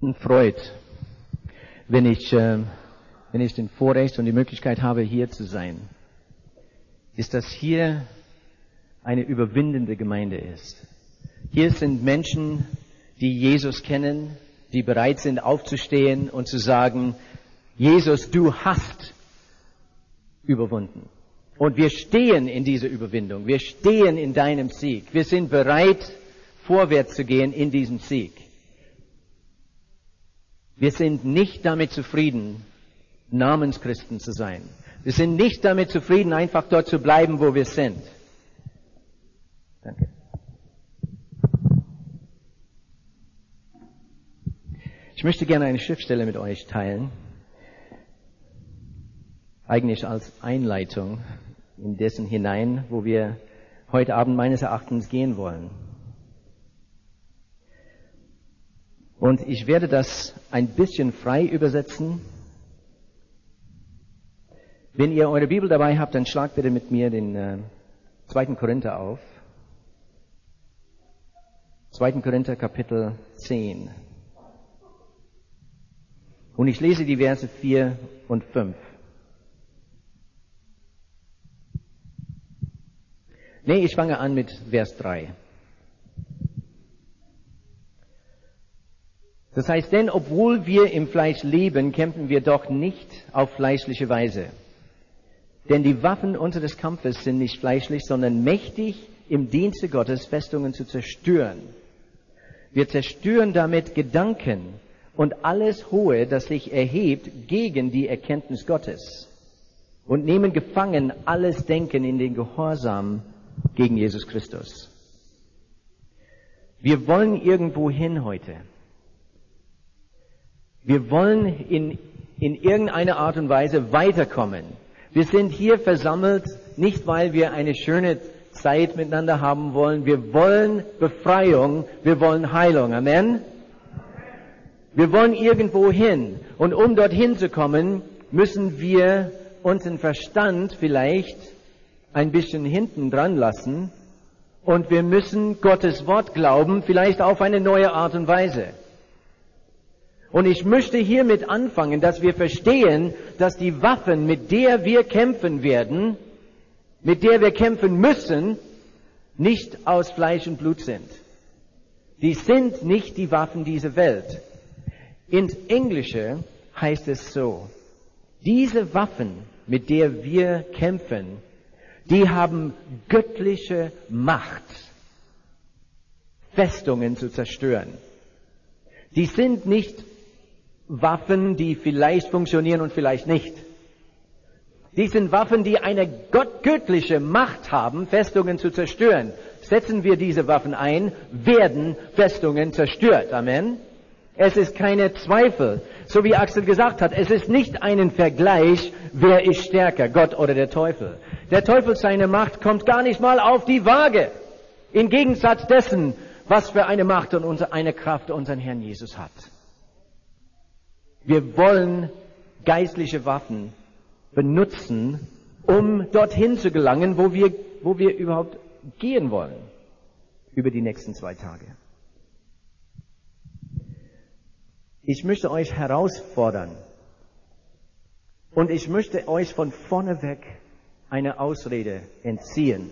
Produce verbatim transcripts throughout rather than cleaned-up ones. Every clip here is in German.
freut, wenn ich, äh, wenn ich den Vorrecht und die Möglichkeit habe, hier zu sein, ist, dass hier eine überwindende Gemeinde ist. Hier sind Menschen, die Jesus kennen, die bereit sind, aufzustehen und zu sagen, Jesus, du hast überwunden. Und wir stehen in dieser Überwindung. Wir stehen in deinem Sieg. Wir sind bereit, vorwärts zu gehen in diesem Sieg. Wir sind nicht damit zufrieden, Namenschristen zu sein. Wir sind nicht damit zufrieden, einfach dort zu bleiben, wo wir sind. Danke. Ich möchte gerne eine Schriftstelle mit euch teilen, eigentlich als Einleitung in dessen hinein, wo wir heute Abend meines Erachtens gehen wollen. Und ich werde das ein bisschen frei übersetzen. Wenn ihr eure Bibel dabei habt, dann schlagt bitte mit mir den äh, zweiten Korinther auf. zweiten Korinther Kapitel zehn. Und ich lese die Verse vier und fünf. Nee, ich fange an mit Vers drei. Das heißt, denn obwohl wir im Fleisch leben, kämpfen wir doch nicht auf fleischliche Weise. Denn die Waffen unseres Kampfes sind nicht fleischlich, sondern mächtig im Dienste Gottes, Festungen zu zerstören. Wir zerstören damit Gedanken und alles Hohe, das sich erhebt gegen die Erkenntnis Gottes, und nehmen gefangen alles Denken in den Gehorsam gegen Jesus Christus. Wir wollen irgendwo hin heute. Wir wollen in, in irgendeiner Art und Weise weiterkommen. Wir sind hier versammelt, nicht weil wir eine schöne Zeit miteinander haben wollen. Wir wollen Befreiung, wir wollen Heilung. Amen? Wir wollen irgendwo hin. Und um dorthin zu kommen, müssen wir unseren Verstand vielleicht ein bisschen hinten dran lassen. Und wir müssen Gottes Wort glauben, vielleicht auf eine neue Art und Weise. Und ich möchte hiermit anfangen, dass wir verstehen, dass die Waffen, mit der wir kämpfen werden, mit der wir kämpfen müssen, nicht aus Fleisch und Blut sind. Die sind nicht die Waffen dieser Welt. Ins Englische heißt es so: Diese Waffen, mit der wir kämpfen, die haben göttliche Macht, Festungen zu zerstören. Die sind nicht Waffen, die vielleicht funktionieren und vielleicht nicht. Die sind Waffen, die eine gott- göttliche Macht haben, Festungen zu zerstören. Setzen wir diese Waffen ein, werden Festungen zerstört. Amen. Es ist keine Zweifel. So wie Axel gesagt hat, es ist nicht ein Vergleich, wer ist stärker, Gott oder der Teufel. Der Teufel, seine Macht kommt gar nicht mal auf die Waage. Im Gegensatz dessen, was für eine Macht und eine Kraft unseren Herrn Jesus hat. Wir wollen geistliche Waffen benutzen, um dorthin zu gelangen, wo wir, wo wir überhaupt gehen wollen, über die nächsten zwei Tage. Ich möchte euch herausfordern und ich möchte euch von vorne weg eine Ausrede entziehen.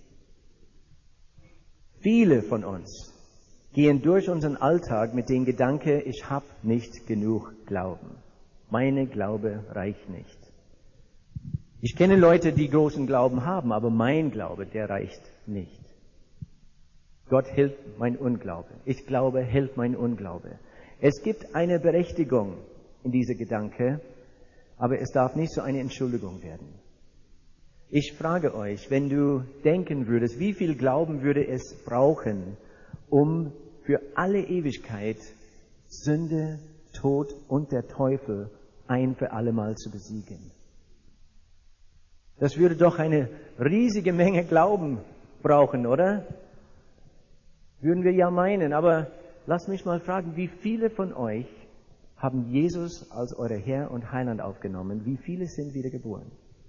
Viele von uns gehen durch unseren Alltag mit dem Gedanke, ich habe nicht genug Glauben. Meine Glaube reicht nicht. Ich kenne Leute, die großen Glauben haben, aber mein Glaube, der reicht nicht. Gott hilft mein Unglaube. Ich glaube, hilft mein Unglaube. Es gibt eine Berechtigung in dieser Gedanke, aber es darf nicht so eine Entschuldigung werden. Ich frage euch, wenn du denken würdest, wie viel Glauben würde es brauchen, um für alle Ewigkeit Sünde, Tod und der Teufel ein für allemal zu besiegen? Das würde doch eine riesige Menge Glauben brauchen, oder? Würden wir ja meinen, aber lasst mich mal fragen, wie viele von euch haben Jesus als euer Herr und Heiland aufgenommen? Wie viele sind wiedergeboren?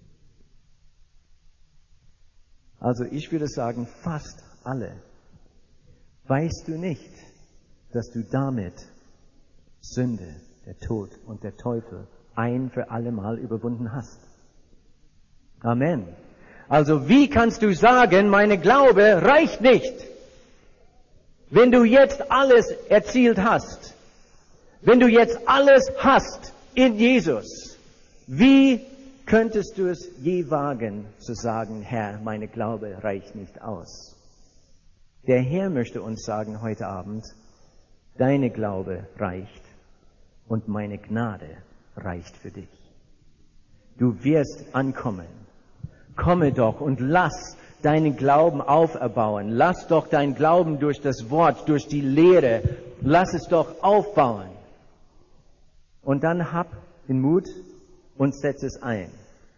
Also ich würde sagen, fast alle. Weißt du nicht, dass du damit Sünde, der Tod und der Teufel ein für alle Mal überwunden hast. Amen. Also wie kannst du sagen, meine Glaube reicht nicht, wenn du jetzt alles erzielt hast, wenn du jetzt alles hast in Jesus? Wie könntest du es je wagen zu sagen, Herr, meine Glaube reicht nicht aus? Der Herr möchte uns sagen heute Abend, deine Glaube reicht und meine Gnade reicht für dich. Du wirst ankommen. Komme doch und lass deinen Glauben auferbauen. Lass doch deinen Glauben durch das Wort, durch die Lehre, lass es doch aufbauen. Und dann hab den Mut und setz es ein.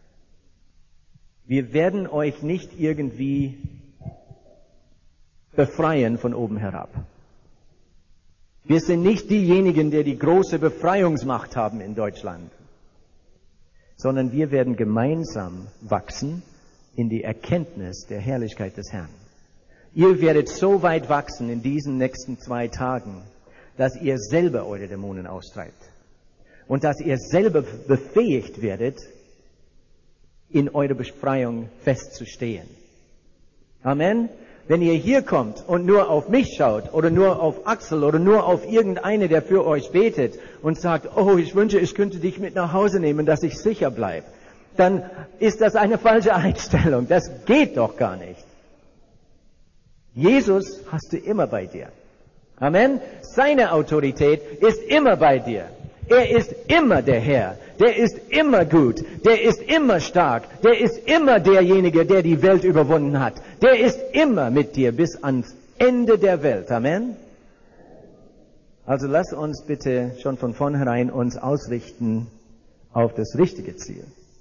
Wir werden euch nicht irgendwie befreien von oben herab. Wir sind nicht diejenigen, die die große Befreiungsmacht haben in Deutschland, sondern wir werden gemeinsam wachsen in die Erkenntnis der Herrlichkeit des Herrn. Ihr werdet so weit wachsen in diesen nächsten zwei Tagen, dass ihr selber eure Dämonen austreibt und dass ihr selber befähigt werdet, in eurer Befreiung festzustehen. Amen. Wenn ihr hier kommt und nur auf mich schaut oder nur auf Axel oder nur auf irgendeine, der für euch betet und sagt, oh, ich wünsche, ich könnte dich mit nach Hause nehmen, dass ich sicher bleibe, dann ist das eine falsche Einstellung. Das geht doch gar nicht. Jesus hast du immer bei dir. Amen. Seine Autorität ist immer bei dir. Er ist immer der Herr. Der ist immer gut. Der ist immer stark. Der ist immer derjenige, der die Welt überwunden hat. Der ist immer mit dir bis ans Ende der Welt. Amen. Also lass uns bitte schon von vornherein uns ausrichten auf das richtige Ziel.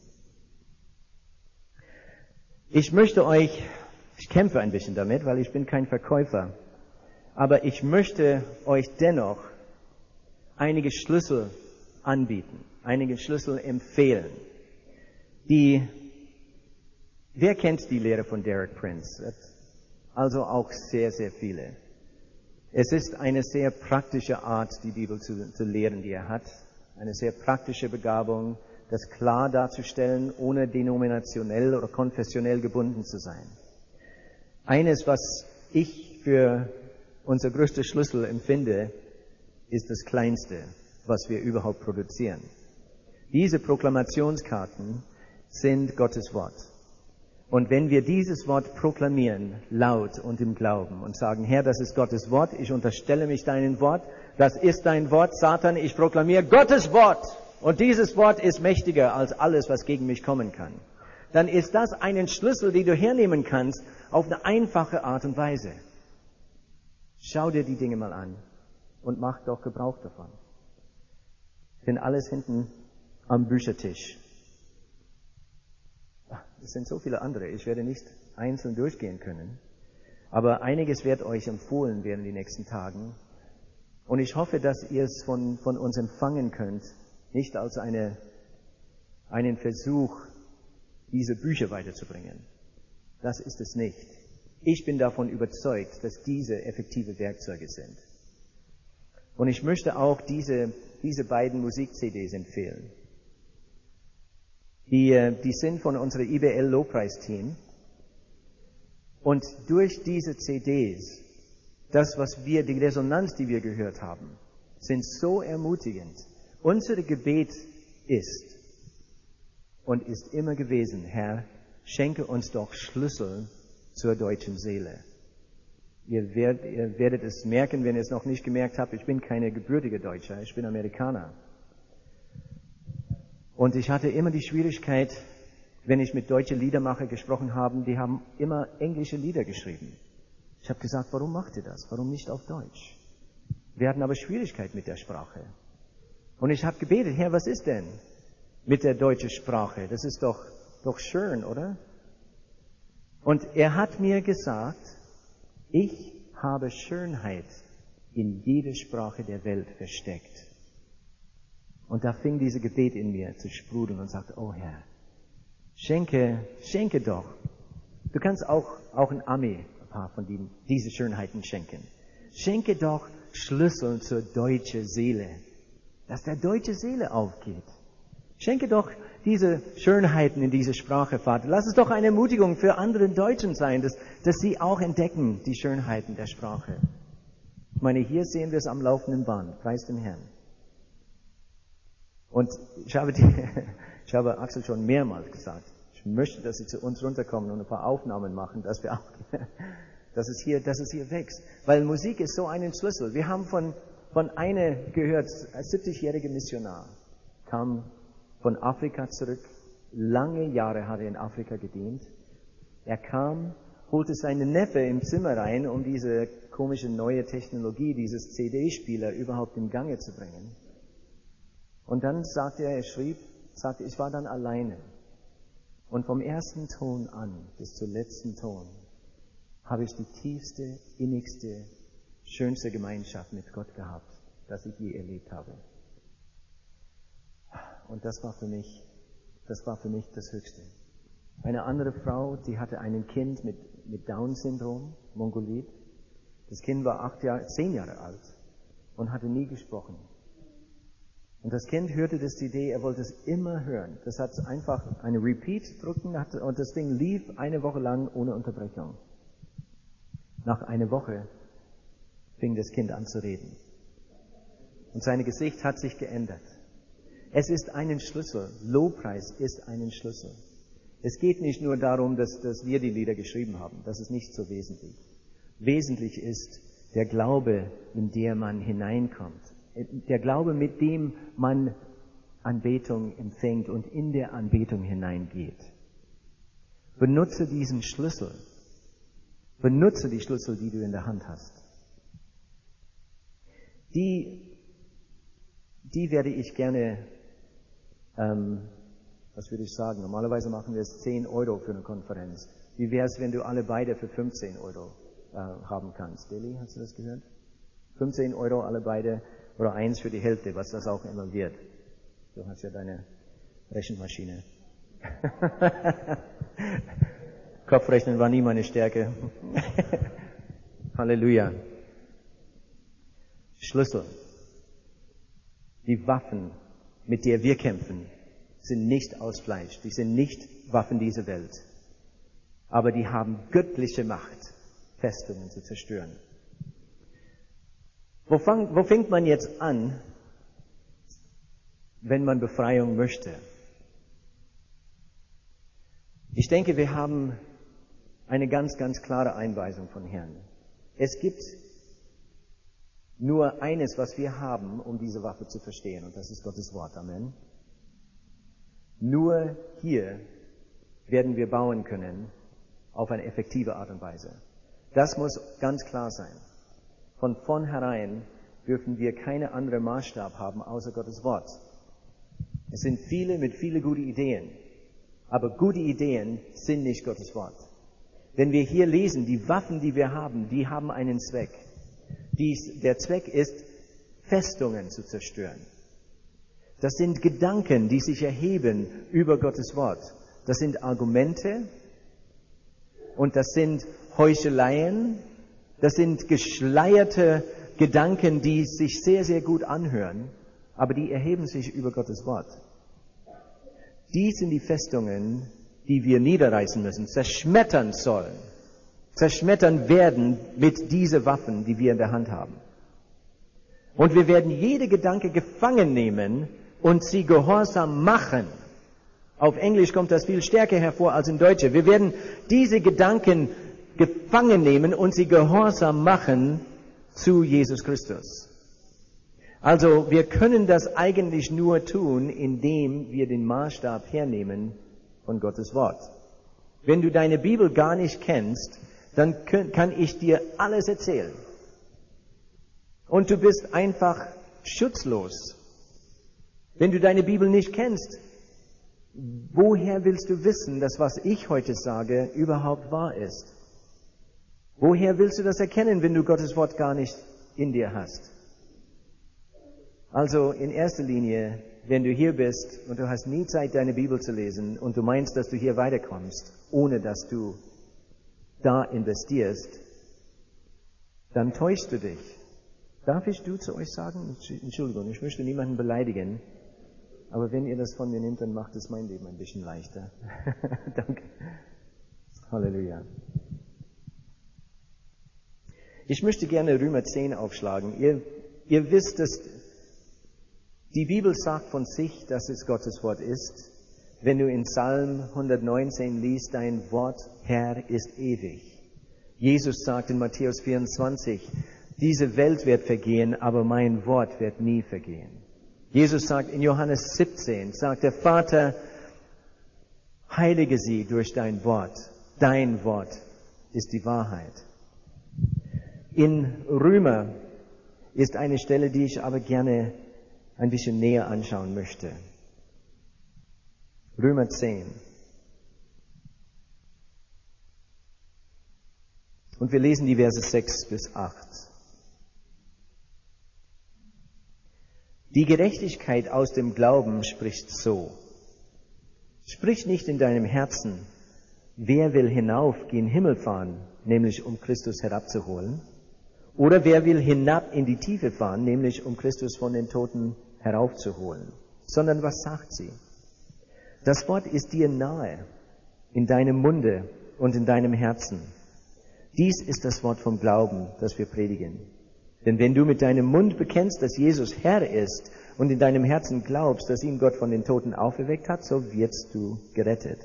Ich möchte euch, ich kämpfe ein bisschen damit, weil ich bin kein Verkäufer, aber ich möchte euch dennoch einige Schlüssel anbieten, einige Schlüssel empfehlen. Die, wer kennt die Lehre von Derek Prince? Also auch sehr, sehr viele. Es ist eine sehr praktische Art, die Bibel zu, zu lehren, die er hat. Eine sehr praktische Begabung, das klar darzustellen, ohne denominationell oder konfessionell gebunden zu sein. Eines, was ich für unser größter Schlüssel empfinde, ist das Kleinste, was wir überhaupt produzieren. Diese Proklamationskarten sind Gottes Wort. Und wenn wir dieses Wort proklamieren, laut und im Glauben und sagen, Herr, das ist Gottes Wort, ich unterstelle mich deinem Wort, das ist dein Wort, Satan, ich proklamiere Gottes Wort und dieses Wort ist mächtiger als alles, was gegen mich kommen kann, dann ist das einen Schlüssel, den du hernehmen kannst, auf eine einfache Art und Weise. Schau dir die Dinge mal an und mach doch Gebrauch davon. Denn alles hinten am Büchertisch. Es sind so viele andere, ich werde nicht einzeln durchgehen können. Aber einiges wird euch empfohlen werden die nächsten Tagen. Und ich hoffe, dass ihr es von, von uns empfangen könnt, nicht als eine, einen Versuch, diese Bücher weiterzubringen. Das ist es nicht. Ich bin davon überzeugt, dass diese effektive Werkzeuge sind. Und ich möchte auch diese, diese beiden Musik-C Ds empfehlen. Die, die sind von unserem I B L-Lobpreisteam. Und durch diese C Ds, das, was wir, die Resonanz, die wir gehört haben, sind so ermutigend. Unser Gebet ist und ist immer gewesen, Herr, schenke uns doch Schlüssel zur deutschen Seele. Ihr werdet, ihr werdet es merken, wenn ihr es noch nicht gemerkt habt, ich bin keine gebürtige Deutscher, ich bin Amerikaner. Und ich hatte immer die Schwierigkeit, wenn ich mit deutschen Liedermachern gesprochen habe, die haben immer englische Lieder geschrieben. Ich habe gesagt, warum macht ihr das? Warum nicht auf Deutsch? Wir hatten aber Schwierigkeit mit der Sprache. Und ich habe gebetet, Herr, was ist denn mit der deutschen Sprache? Das ist doch, doch schön, oder? Und er hat mir gesagt, ich habe Schönheit in jede Sprache der Welt versteckt. Und da fing dieses Gebet in mir zu sprudeln und sagte, oh Herr, schenke, schenke doch. Du kannst auch, auch ein Ami ein paar von denen, diese Schönheiten schenken. Schenke doch Schlüssel zur deutschen Seele. dass der deutsche Seele aufgeht. Schenke doch diese Schönheiten in diese Sprache, Vater. Lass es doch eine Ermutigung für andere Deutschen sein, dass, dass sie auch entdecken die Schönheiten der Sprache. Ich meine, hier sehen wir es am laufenden Band. Preis den Herrn. Und ich habe, die, ich habe Axel schon mehrmals gesagt, ich möchte, dass sie zu uns runterkommen und ein paar Aufnahmen machen, dass wir auch, dass es hier, dass es hier wächst. Weil Musik ist so ein Schlüssel. Wir haben von, von einer gehört, ein siebzigjähriger Missionar, kam von Afrika zurück. Lange Jahre hat er in Afrika gedient. Er kam, holte seinen Neffe im Zimmer rein, um diese komische neue Technologie, dieses C D-Spieler überhaupt in Gange zu bringen. Und dann sagte er, er schrieb, sagte, ich war dann alleine. Und vom ersten Ton an bis zum letzten Ton habe ich die tiefste, innigste, schönste Gemeinschaft mit Gott gehabt, das ich je erlebt habe. Und das war für mich, das war für mich das Höchste. Eine andere Frau, die hatte ein Kind mit, mit Down-Syndrom, Mongolit. Das Kind war acht Jahre, zehn Jahre alt und hatte nie gesprochen. Und das Kind hörte das C D, er wollte es immer hören. Das hat einfach eine Repeat drücken und das Ding lief eine Woche lang ohne Unterbrechung. Nach einer Woche fing das Kind an zu reden. Und sein Gesicht hat sich geändert. Es ist ein Schlüssel. Lobpreis ist ein Schlüssel. Es geht nicht nur darum, dass, dass wir die Lieder geschrieben haben. Das ist nicht so wesentlich. Wesentlich ist der Glaube, in der man hineinkommt. Der Glaube, mit dem man Anbetung empfängt und in der Anbetung hineingeht. Benutze diesen Schlüssel. Benutze die Schlüssel, die du in der Hand hast. Die, die werde ich gerne, ähm, was würde ich sagen, normalerweise machen wir es zehn Euro für eine Konferenz. Wie wäre es, wenn du alle beide für fünfzehn Euro äh, haben kannst? Deli, hast du das gehört? fünfzehn Euro alle beide. Oder eins für die Hälfte, was das auch immer wird. Du hast ja deine Rechenmaschine. Kopfrechnen war nie meine Stärke. Halleluja. Schlüssel. Die Waffen, mit der wir kämpfen, sind nicht aus Fleisch. Die sind nicht Waffen dieser Welt. Aber die haben göttliche Macht, Festungen zu zerstören. Wo, fang, wo fängt man jetzt an, wenn man Befreiung möchte? Ich denke, wir haben eine ganz, ganz klare Einweisung von Herrn. Es gibt nur eines, was wir haben, um diese Waffe zu verstehen, und das ist Gottes Wort. Amen. Nur hier werden wir bauen können auf eine effektive Art und Weise. Das muss ganz klar sein. Von vornherein dürfen wir keine andere Maßstab haben außer Gottes Wort. Es sind viele mit viele gute Ideen, aber gute Ideen sind nicht Gottes Wort. Wenn wir hier lesen, die Waffen, die wir haben, die haben einen Zweck. Dies, der Zweck ist, Festungen zu zerstören. Das sind Gedanken, die sich erheben über Gottes Wort. Das sind Argumente und das sind Heucheleien. Das sind geschleierte Gedanken, die sich sehr, sehr gut anhören, aber die erheben sich über Gottes Wort. Dies sind die Festungen, die wir niederreißen müssen, zerschmettern sollen, zerschmettern werden mit diesen Waffen, die wir in der Hand haben. Und wir werden jede Gedanke gefangen nehmen und sie gehorsam machen. Auf Englisch kommt das viel stärker hervor als im Deutschen. Wir werden diese Gedanken gefangen nehmen und sie gehorsam machen zu Jesus Christus. Also wir können das eigentlich nur tun, indem wir den Maßstab hernehmen von Gottes Wort. Wenn du deine Bibel gar nicht kennst, dann kann ich dir alles erzählen. Und du bist einfach schutzlos. Wenn du deine Bibel nicht kennst, woher willst du wissen, dass was ich heute sage überhaupt wahr ist? Woher willst du das erkennen, wenn du Gottes Wort gar nicht in dir hast? Also in erster Linie, wenn du hier bist und du hast nie Zeit, deine Bibel zu lesen und du meinst, dass du hier weiterkommst, ohne dass du da investierst, dann täuschst du dich. Darf ich du zu euch sagen? Entschuldigung, ich möchte niemanden beleidigen. Aber wenn ihr das von mir nehmt, dann macht es mein Leben ein bisschen leichter. Danke. Halleluja. Ich möchte gerne Römer zehn aufschlagen. Ihr, ihr wisst, dass die Bibel sagt von sich, dass es Gottes Wort ist. Wenn du in Psalm hundertneunzehn liest, dein Wort, Herr, ist ewig. Jesus sagt in Matthäus vierundzwanzig, diese Welt wird vergehen, aber mein Wort wird nie vergehen. Jesus sagt in Johannes siebzehn, sagt der Vater, heilige sie durch dein Wort. Dein Wort ist die Wahrheit. In Römer ist eine Stelle, die ich aber gerne ein bisschen näher anschauen möchte. Römer zehn. Und wir lesen die Verse sechs bis acht. Die Gerechtigkeit aus dem Glauben spricht so. Sprich nicht in deinem Herzen, wer will hinauf gen Himmel fahren, nämlich um Christus herabzuholen? Oder wer will hinab in die Tiefe fahren, nämlich um Christus von den Toten heraufzuholen? Sondern was sagt sie? Das Wort ist dir nahe, in deinem Munde und in deinem Herzen. Dies ist das Wort vom Glauben, das wir predigen. Denn wenn du mit deinem Mund bekennst, dass Jesus Herr ist und in deinem Herzen glaubst, dass ihn Gott von den Toten auferweckt hat, so wirst du gerettet.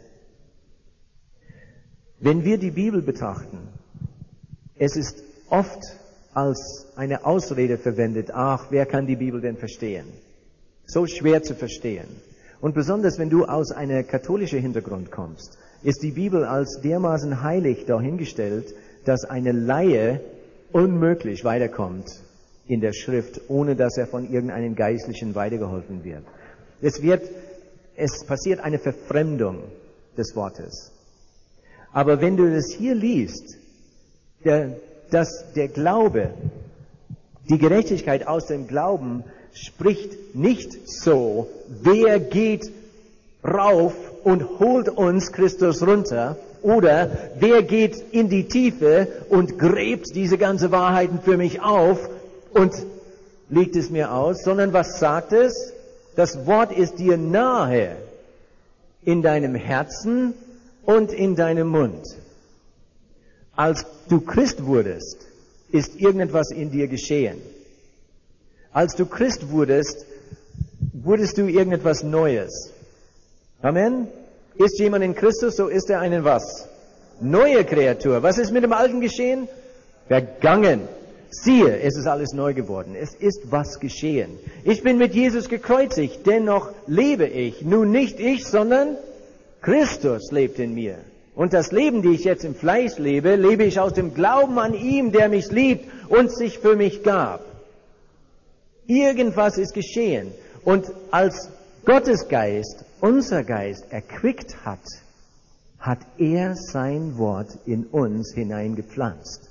Wenn wir die Bibel betrachten, es ist oft als eine Ausrede verwendet, ach, wer kann die Bibel denn verstehen? So schwer zu verstehen. Und besonders wenn du aus einem katholischen Hintergrund kommst, ist die Bibel als dermaßen heilig dahingestellt, dass eine Laie unmöglich weiterkommt in der Schrift, ohne dass er von irgendeinem Geistlichen weitergeholfen wird. Es wird, es passiert eine Verfremdung des Wortes. Aber wenn du das hier liest, der, dass der Glaube, die Gerechtigkeit aus dem Glauben spricht nicht so, wer geht rauf und holt uns Christus runter, oder wer geht in die Tiefe und gräbt diese ganzen Wahrheiten für mich auf und legt es mir aus, sondern was sagt es? Das Wort ist dir nahe in deinem Herzen und in deinem Mund. Als du Christ wurdest, ist irgendetwas in dir geschehen. Als du Christ wurdest, wurdest du irgendetwas Neues. Amen? Ist jemand in Christus, so ist er eine was? Neue Kreatur. Was ist mit dem Alten geschehen? Vergangen. Siehe, es ist alles neu geworden. Es ist was geschehen. Ich bin mit Jesus gekreuzigt, dennoch lebe ich. Nun nicht ich, sondern Christus lebt in mir. Und das Leben, das ich jetzt im Fleisch lebe, lebe ich aus dem Glauben an ihm, der mich liebt und sich für mich gab. Irgendwas ist geschehen. Und als Gottes Geist, unser Geist, erquickt hat, hat er sein Wort in uns hineingepflanzt.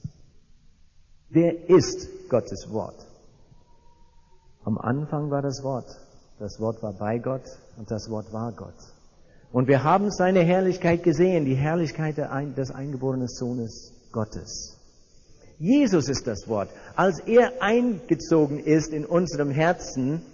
Wer ist Gottes Wort? Am Anfang war das Wort. Das Wort war bei Gott und das Wort war Gott. Und wir haben seine Herrlichkeit gesehen, die Herrlichkeit des eingeborenen Sohnes Gottes. Jesus ist das Wort. Als er eingezogen ist in unserem Herzen,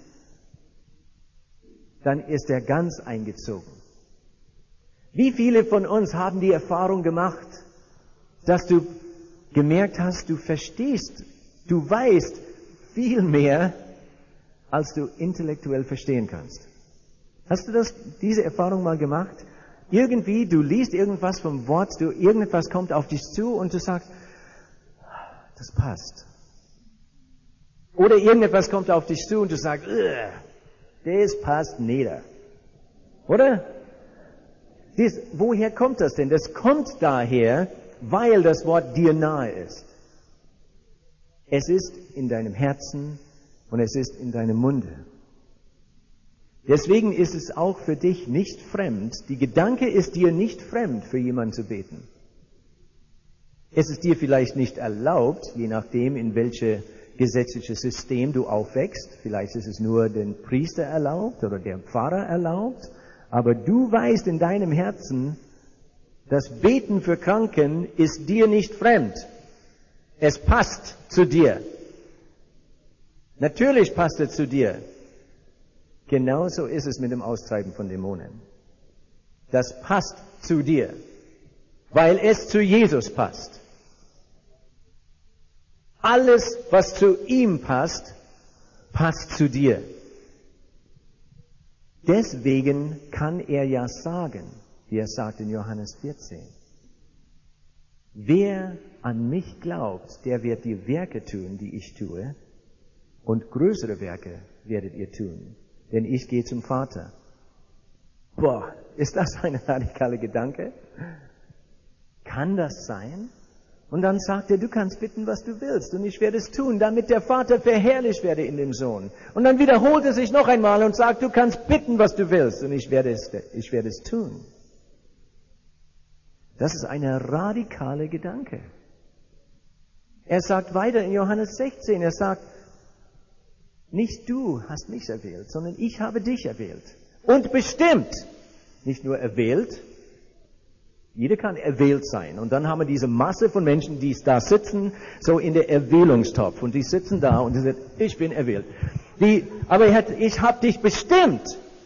dann ist er ganz eingezogen. Wie viele von uns haben die Erfahrung gemacht, dass du gemerkt hast, du verstehst, du weißt viel mehr, als du intellektuell verstehen kannst? Hast du das, diese Erfahrung mal gemacht? Irgendwie, du liest irgendwas vom Wort, du, irgendetwas kommt auf dich zu und du sagst, das passt. Oder irgendetwas kommt auf dich zu und du sagst, das passt nicht. Oder? Dies, woher kommt das denn? Das kommt daher, weil das Wort dir nahe ist. Es ist in deinem Herzen und es ist in deinem Munde. Deswegen ist es auch für dich nicht fremd. Die Gedanke ist dir nicht fremd, für jemanden zu beten. Es ist dir vielleicht nicht erlaubt, je nachdem, in welches gesetzliches System du aufwächst. Vielleicht ist es nur dem Priester erlaubt oder dem Pfarrer erlaubt. Aber du weißt in deinem Herzen, das Beten für Kranken ist dir nicht fremd. Es passt zu dir. Natürlich passt er zu dir. Genauso ist es mit dem Austreiben von Dämonen. Das passt zu dir, weil es zu Jesus passt. Alles, was zu ihm passt, passt zu dir. Deswegen kann er ja sagen, wie er sagt in Johannes vierzehn, wer an mich glaubt, der wird die Werke tun, die ich tue, und größere Werke werdet ihr tun, denn ich gehe zum Vater. Boah, ist das ein radikaler Gedanke? Kann das sein? Und dann sagt er, du kannst bitten, was du willst, und ich werde es tun, damit der Vater verherrlicht werde in dem Sohn. Und dann wiederholt er sich noch einmal und sagt, du kannst bitten, was du willst, und ich werde es, ich werde es tun. Das ist ein radikaler Gedanke. Er sagt weiter in Johannes sechzehn, er sagt, nicht du hast mich erwählt, sondern ich habe dich erwählt. Und bestimmt, nicht nur erwählt, jeder kann erwählt sein. Und dann haben wir diese Masse von Menschen, die da sitzen, so in der Erwählungstopf. Und die sitzen da und die sagen, ich bin erwählt. Die, aber er hat, ich habe dich bestimmt.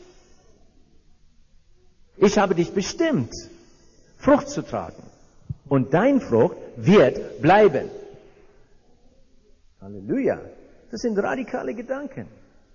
Ich habe dich bestimmt, Frucht zu tragen. Und dein Frucht wird bleiben. Halleluja. Das sind radikale Gedanken.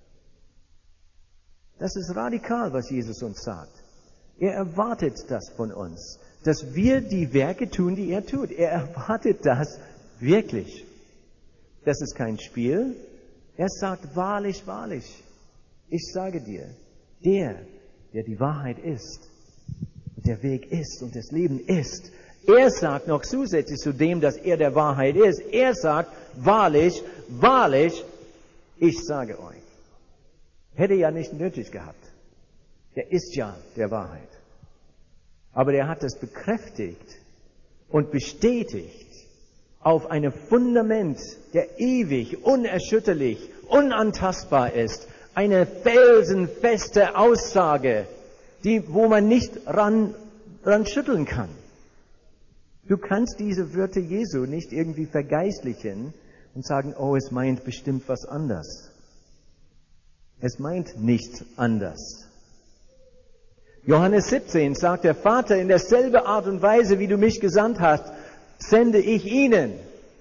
Das ist radikal, was Jesus uns sagt. Er erwartet das von uns, dass wir die Werke tun, die er tut. Er erwartet das wirklich. Das ist kein Spiel. Er sagt, wahrlich, wahrlich, ich sage dir, der, der die Wahrheit ist, der Weg ist und das Leben ist, er sagt noch zusätzlich zu dem, dass er der Wahrheit ist, er sagt, wahrlich, wahrlich, ich sage euch. Hätte ja nicht nötig gehabt. Er ist ja der Wahrheit. Aber er hat das bekräftigt und bestätigt auf einem Fundament, der ewig, unerschütterlich, unantastbar ist. Eine felsenfeste Aussage, die, wo man nicht ran, ran schütteln kann. Du kannst diese Wörter Jesu nicht irgendwie vergeistlichen und sagen, oh, es meint bestimmt was anders. Es meint nichts anders. Johannes siebzehn sagt der Vater, in derselbe Art und Weise, wie du mich gesandt hast, sende ich ihnen.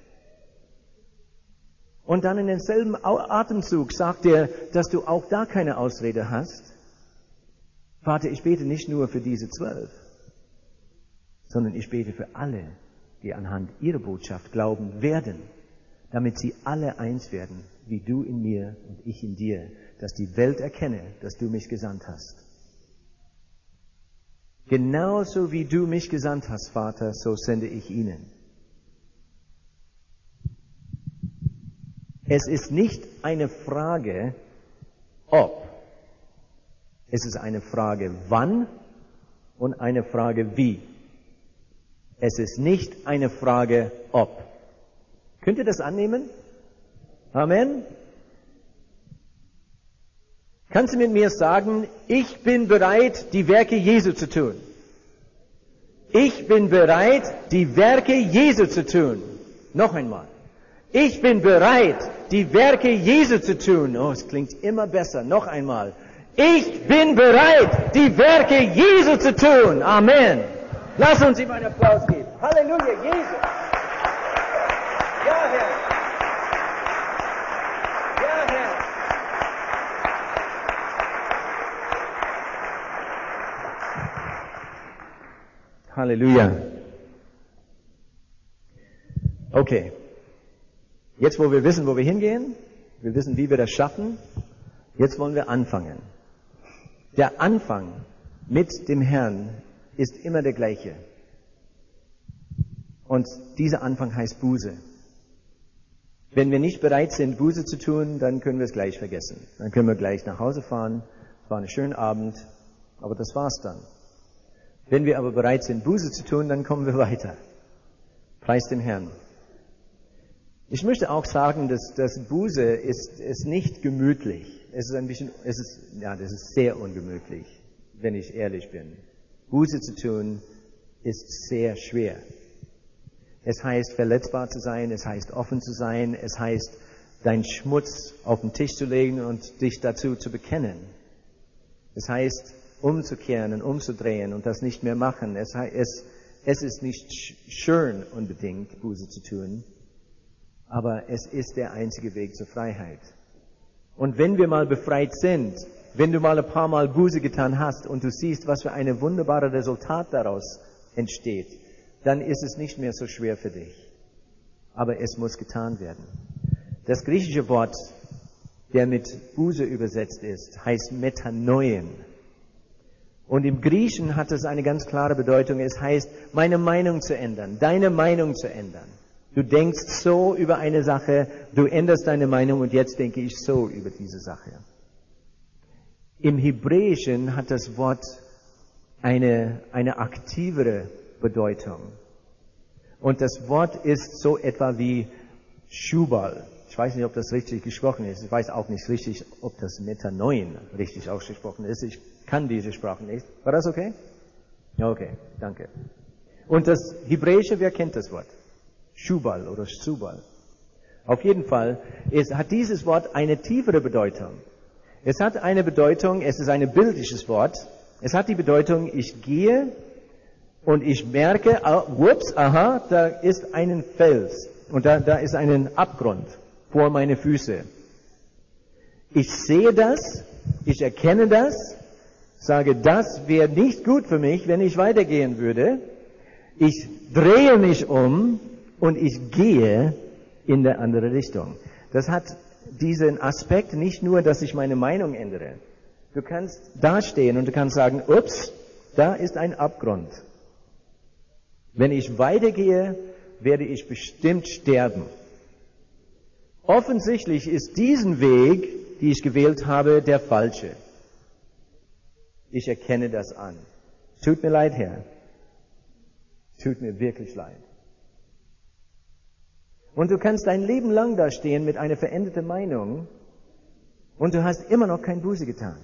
Und dann in demselben Atemzug sagt er, dass du auch da keine Ausrede hast. Vater, ich bete nicht nur für diese zwölf, sondern ich bete für alle, die anhand ihrer Botschaft glauben werden, damit sie alle eins werden, wie du in mir und ich in dir, dass die Welt erkenne, dass du mich gesandt hast. Genauso wie du mich gesandt hast, Vater, so sende ich ihnen. Es ist nicht eine Frage, ob. Es ist eine Frage, wann und eine Frage, wie. Es ist nicht eine Frage, ob. Könnt ihr das annehmen? Amen? Kannst du mit mir sagen, ich bin bereit, die Werke Jesu zu tun? Ich bin bereit, die Werke Jesu zu tun. Noch einmal. Ich bin bereit, die Werke Jesu zu tun. Oh, es klingt immer besser. Noch einmal. Ich bin bereit, die Werke Jesu zu tun. Amen. Lass uns ihm einen Applaus geben. Halleluja, Jesus. Ja, Herr. Ja, Herr. Halleluja. Okay. Jetzt, wo wir wissen, wo wir hingehen, wir wissen, wie wir das schaffen, jetzt wollen wir anfangen. Der Anfang mit dem Herrn ist immer der gleiche. Und dieser Anfang heißt Buße. Wenn wir nicht bereit sind, Buße zu tun, dann können wir es gleich vergessen. Dann können wir gleich nach Hause fahren. Es war ein schöner Abend, aber das war's dann. Wenn wir aber bereit sind, Buße zu tun, dann kommen wir weiter. Preis dem Herrn. Ich möchte auch sagen, dass, dass Buße ist, ist nicht gemütlich. Es ist ein bisschen, es ist, ja, das ist sehr ungemütlich, wenn ich ehrlich bin. Buße zu tun ist sehr schwer. Es heißt, verletzbar zu sein, es heißt, offen zu sein, es heißt, deinen Schmutz auf den Tisch zu legen und dich dazu zu bekennen. Es heißt, umzukehren und umzudrehen und das nicht mehr machen. Es, es, es ist nicht schön unbedingt, Buße zu tun, aber es ist der einzige Weg zur Freiheit. Und wenn wir mal befreit sind, wenn du mal ein paar Mal Buße getan hast und du siehst, was für ein wunderbares Resultat daraus entsteht, dann ist es nicht mehr so schwer für dich. Aber es muss getan werden. Das griechische Wort, der mit Buße übersetzt ist, heißt Metanoien. Und im Griechischen hat es eine ganz klare Bedeutung. Es heißt, meine Meinung zu ändern, deine Meinung zu ändern. Du denkst so über eine Sache, du änderst deine Meinung und jetzt denke ich so über diese Sache. Im Hebräischen hat das Wort eine, eine aktivere Bedeutung. Und das Wort ist so etwa wie Schubal. Ich weiß nicht, ob das richtig gesprochen ist. Ich weiß auch nicht richtig, ob das Metanoien richtig ausgesprochen ist. Ich kann diese Sprache nicht. War das okay? Ja, okay, danke. Und das Hebräische, wer kennt das Wort? Schubal oder Schubal. Auf jeden Fall ist, hat dieses Wort eine tiefere Bedeutung. Es hat eine Bedeutung, es ist ein bildliches Wort. Es hat die Bedeutung, ich gehe und ich merke, oh, ups, aha, da ist ein Fels und da, da ist ein Abgrund vor meine Füße. Ich sehe das, ich erkenne das, sage, das wäre nicht gut für mich, wenn ich weitergehen würde. Ich drehe mich um und ich gehe in der andere Richtung. Das hat diesen Aspekt nicht nur, dass ich meine Meinung ändere. Du kannst dastehen und du kannst sagen, ups, da ist ein Abgrund. Wenn ich weitergehe, werde ich bestimmt sterben. Offensichtlich ist diesen Weg, den ich gewählt habe, der falsche. Ich erkenne das an. Tut mir leid, Herr. Tut mir wirklich leid. Und du kannst dein Leben lang da stehen mit einer veränderten Meinung und du hast immer noch kein Buße getan.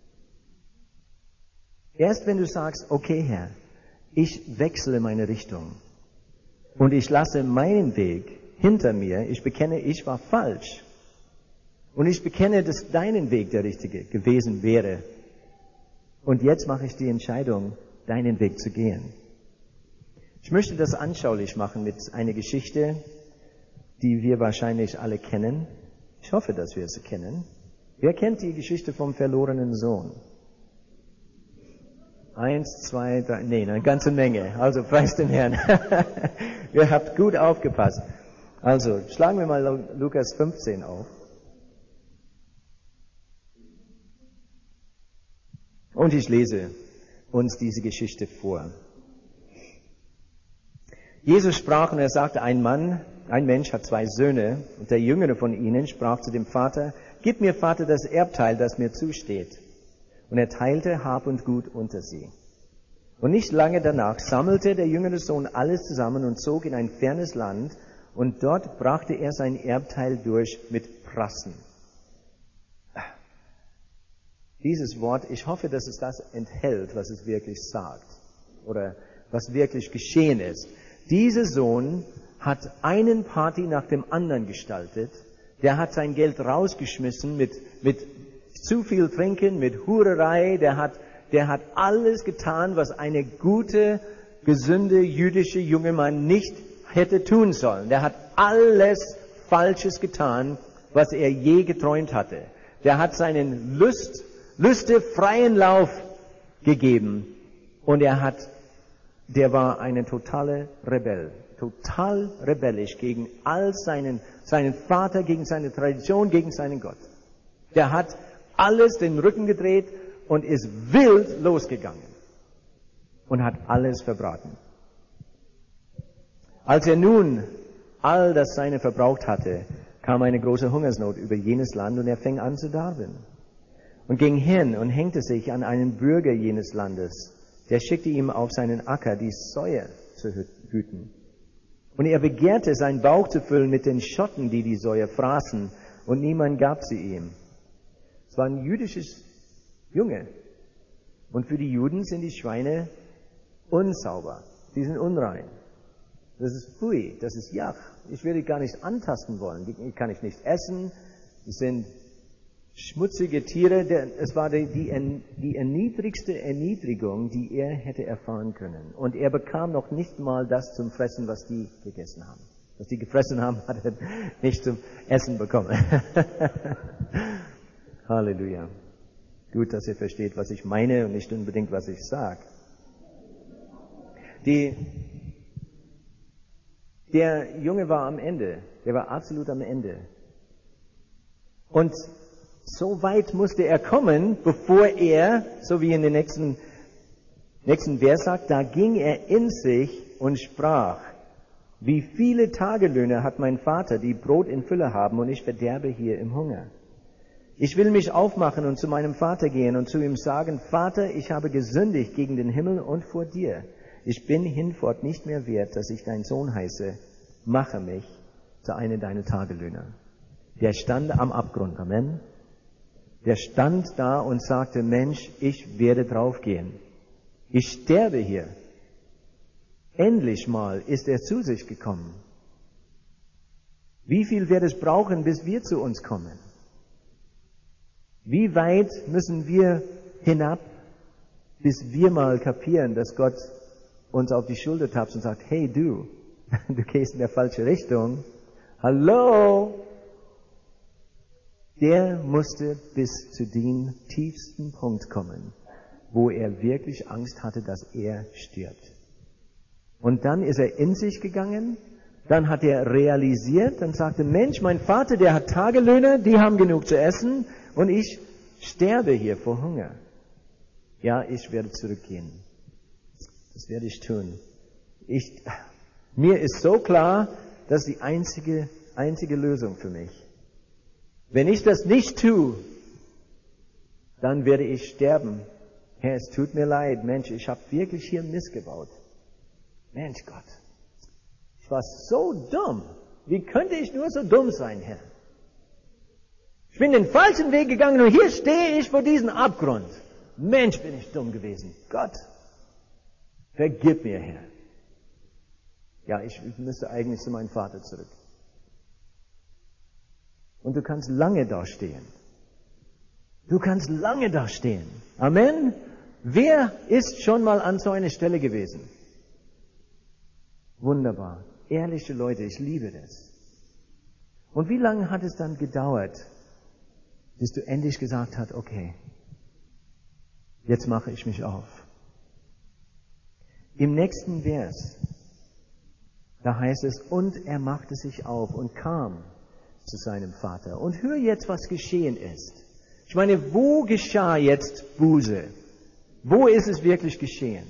Erst wenn du sagst, okay Herr, ich wechsle meine Richtung und ich lasse meinen Weg hinter mir, ich bekenne, ich war falsch und ich bekenne, dass dein Weg der richtige gewesen wäre und jetzt mache ich die Entscheidung, deinen Weg zu gehen. Ich möchte das anschaulich machen mit einer Geschichte, die wir wahrscheinlich alle kennen. Ich hoffe, dass wir sie kennen. Wer kennt die Geschichte vom verlorenen Sohn? Eins, zwei, drei, nee, eine ganze Menge. Also, preis den Herrn. Ihr habt gut aufgepasst. Also, schlagen wir mal Lukas fünfzehn auf. Und ich lese uns diese Geschichte vor. Jesus sprach und er sagte, ein Mann, ein Mensch hat zwei Söhne und der jüngere von ihnen sprach zu dem Vater, gib mir, Vater, das Erbteil, das mir zusteht. Und er teilte Hab und Gut unter sie. Und nicht lange danach sammelte der jüngere Sohn alles zusammen und zog in ein fernes Land und dort brachte er sein Erbteil durch mit Prassen. Dieses Wort, ich hoffe, dass es das enthält, was es wirklich sagt oder was wirklich geschehen ist. Dieser Sohn hat einen Party nach dem anderen gestaltet. Der hat sein Geld rausgeschmissen mit, mit zu viel Trinken, mit Hurerei. Der hat, der hat alles getan, was eine gute, gesunde, jüdische junge Mann nicht hätte tun sollen. Der hat alles Falsches getan, was er je geträumt hatte. Der hat seinen Lust, Lüste freien Lauf gegeben. Und er hat, der war eine totale Rebell. Total rebellisch gegen all seinen, seinen Vater, gegen seine Tradition, gegen seinen Gott. Der hat alles den Rücken gedreht und ist wild losgegangen und hat alles verbraten. Als er nun all das Seine verbraucht hatte, kam eine große Hungersnot über jenes Land und er fing an zu darben und ging hin und hängte sich an einen Bürger jenes Landes. Der schickte ihm auf seinen Acker die Säue zu hüten. Und er begehrte, seinen Bauch zu füllen mit den Schotten, die die Säue fraßen, und niemand gab sie ihm. Es war ein jüdisches Junge. Und für die Juden sind die Schweine unsauber. Sie sind unrein. Das ist Pfui, das ist Jach. Ich will die gar nicht antasten wollen. Die kann ich nicht essen. Das sind schmutzige Tiere. Es war die, die, die erniedrigste Erniedrigung, die er hätte erfahren können. Und er bekam noch nicht mal das zum Fressen, was die gegessen haben. Was die gefressen haben, hat er nicht zum Essen bekommen. Halleluja. Gut, dass ihr versteht, was ich meine und nicht unbedingt, was ich sage. Die, der Junge war am Ende. Der war absolut am Ende. Und so weit musste er kommen, bevor er, so wie in den nächsten, nächsten Vers sagt, da ging er in sich und sprach, wie viele Tagelöhner hat mein Vater, die Brot in Fülle haben, und ich verderbe hier im Hunger. Ich will mich aufmachen und zu meinem Vater gehen und zu ihm sagen, Vater, ich habe gesündigt gegen den Himmel und vor dir. Ich bin hinfort nicht mehr wert, dass ich dein Sohn heiße. Mache mich zu einem deiner Tagelöhner. Der stand am Abgrund. Amen. Der stand da und sagte, Mensch, ich werde draufgehen. Ich sterbe hier. Endlich mal ist er zu sich gekommen. Wie viel wird es brauchen, bis wir zu uns kommen? Wie weit müssen wir hinab, bis wir mal kapieren, dass Gott uns auf die Schulter tappt und sagt, hey du, du gehst in der falsche Richtung. Hallo? Der musste bis zu dem tiefsten Punkt kommen, wo er wirklich Angst hatte, dass er stirbt. Und dann ist er in sich gegangen, dann hat er realisiert, dann sagte, Mensch, mein Vater, der hat Tagelöhner, die haben genug zu essen und ich sterbe hier vor Hunger. Ja, ich werde zurückgehen. Das werde ich tun. Ich, mir ist so klar, das ist die einzige, einzige Lösung für mich. Wenn ich das nicht tue, dann werde ich sterben. Herr, es tut mir leid, Mensch, ich habe wirklich hier Mist gebaut. Mensch Gott, ich war so dumm. Wie könnte ich nur so dumm sein, Herr? Ich bin den falschen Weg gegangen und hier stehe ich vor diesem Abgrund. Mensch, bin ich dumm gewesen. Gott, vergib mir, Herr. Ja, ich müsste eigentlich zu meinem Vater zurück. Und du kannst lange da stehen. Du kannst lange da stehen. Amen. Wer ist schon mal an so einer Stelle gewesen? Wunderbar. Ehrliche Leute, ich liebe das. Und wie lange hat es dann gedauert, bis du endlich gesagt hast, okay, jetzt mache ich mich auf. Im nächsten Vers, da heißt es, und er machte sich auf und kam zu seinem Vater. Und hör jetzt, was geschehen ist. Ich meine, wo geschah jetzt Buße? Wo ist es wirklich geschehen?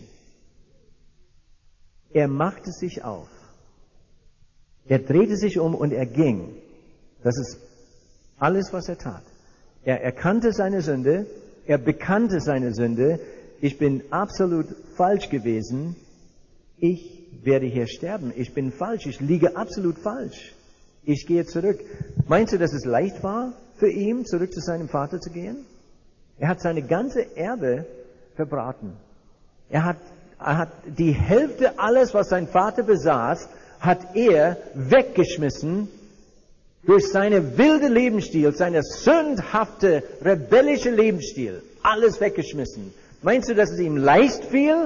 Er machte sich auf. Er drehte sich um und er ging. Das ist alles, was er tat. Er erkannte seine Sünde. Er bekannte seine Sünde. Ich bin absolut falsch gewesen. Ich werde hier sterben. Ich bin falsch. Ich liege absolut falsch. Ich gehe zurück. Meinst du, dass es leicht war für ihn, zurück zu seinem Vater zu gehen? Er hat seine ganze Erbe verbraten. Er hat Er hat die Hälfte alles, was sein Vater besaß, hat er weggeschmissen durch seine wilde Lebensstil, seine sündhafte, rebellische Lebensstil. Alles weggeschmissen. Meinst du, dass es ihm leicht fiel?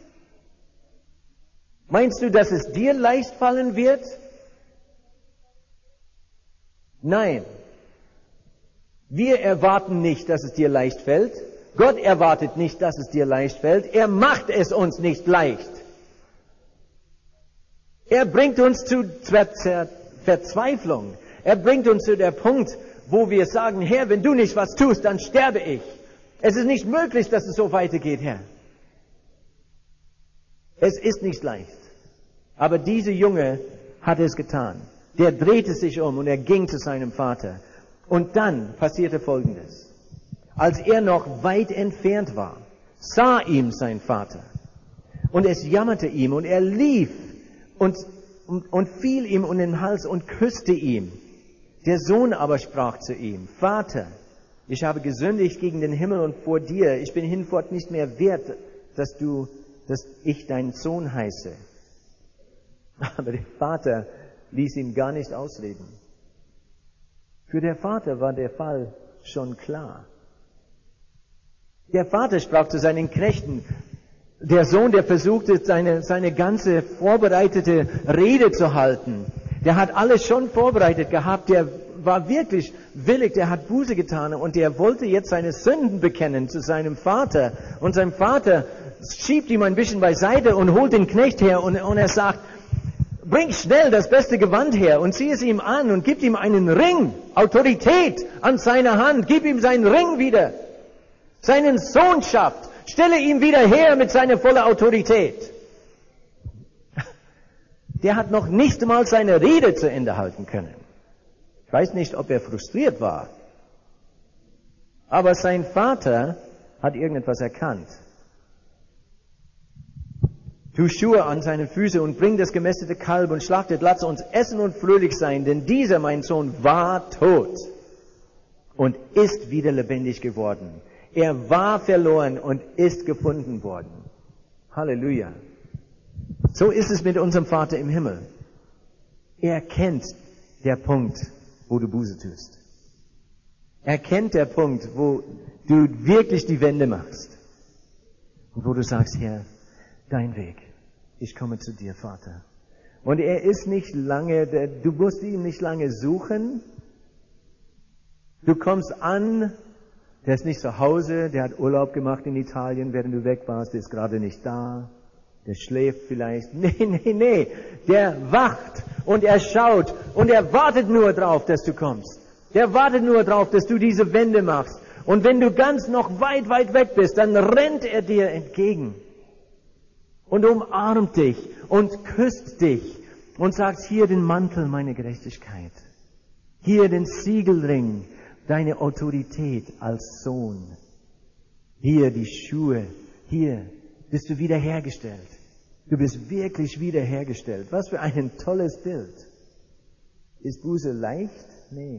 Meinst du, dass es dir leicht fallen wird? Nein. Wir erwarten nicht, dass es dir leicht fällt. Gott erwartet nicht, dass es dir leicht fällt. Er macht es uns nicht leicht. Er bringt uns zu Verzweiflung. Er bringt uns zu der Punkt, wo wir sagen, Herr, wenn du nicht was tust, dann sterbe ich. Es ist nicht möglich, dass es so weitergeht, Herr. Es ist nicht leicht. Aber dieser Junge hat es getan. Der drehte sich um und er ging zu seinem Vater. Und dann passierte Folgendes. Als er noch weit entfernt war, sah ihm sein Vater. Und es jammerte ihm und er lief und, und, und fiel ihm um den Hals und küsste ihn. Der Sohn aber sprach zu ihm, Vater, ich habe gesündigt gegen den Himmel und vor dir. Ich bin hinfort nicht mehr wert, dass du, dass ich dein Sohn heiße. Aber der Vater ließ ihn gar nicht ausleben. Für den Vater war der Fall schon klar. Der Vater sprach zu seinen Knechten. Der Sohn, der versuchte, seine, seine ganze vorbereitete Rede zu halten. Der hat alles schon vorbereitet gehabt. Der war wirklich willig. Der hat Buße getan. Und der wollte jetzt seine Sünden bekennen zu seinem Vater. Und sein Vater schiebt ihm ein bisschen beiseite und holt den Knecht her. Und, und er sagt, bring schnell das beste Gewand her und zieh es ihm an und gib ihm einen Ring, Autorität an seiner Hand. Gib ihm seinen Ring wieder. Seinen Sohnschaft. Stelle ihn wieder her mit seiner vollen Autorität. Der hat noch nicht mal seine Rede zu Ende halten können. Ich weiß nicht, ob er frustriert war. Aber sein Vater hat irgendetwas erkannt. Tu Schuhe an seine Füße und bring das gemästete Kalb und schlachtet, lasst uns essen und fröhlich sein, denn dieser, mein Sohn, war tot und ist wieder lebendig geworden. Er war verloren und ist gefunden worden. Halleluja. So ist es mit unserem Vater im Himmel. Er kennt der Punkt, wo du Buße tust. Er kennt der Punkt, wo du wirklich die Wende machst. Und wo du sagst, Herr, dein Weg. Ich komme zu dir, Vater. Und er ist nicht lange, du musst ihn nicht lange suchen. Du kommst an, der ist nicht zu Hause, der hat Urlaub gemacht in Italien, während du weg warst, der ist gerade nicht da. Der schläft vielleicht. Nee, nee, nee. Der wacht und er schaut und er wartet nur drauf, dass du kommst. Der wartet nur drauf, dass du diese Wende machst. Und wenn du ganz noch weit, weit weg bist, dann rennt er dir entgegen und umarmt dich und küsst dich und sagt, hier den Mantel meiner Gerechtigkeit. Hier den Siegelring, deine Autorität als Sohn. Hier die Schuhe. Hier bist du wiederhergestellt. Du bist wirklich wiederhergestellt. Was für ein tolles Bild. Ist Buße leicht? Nee.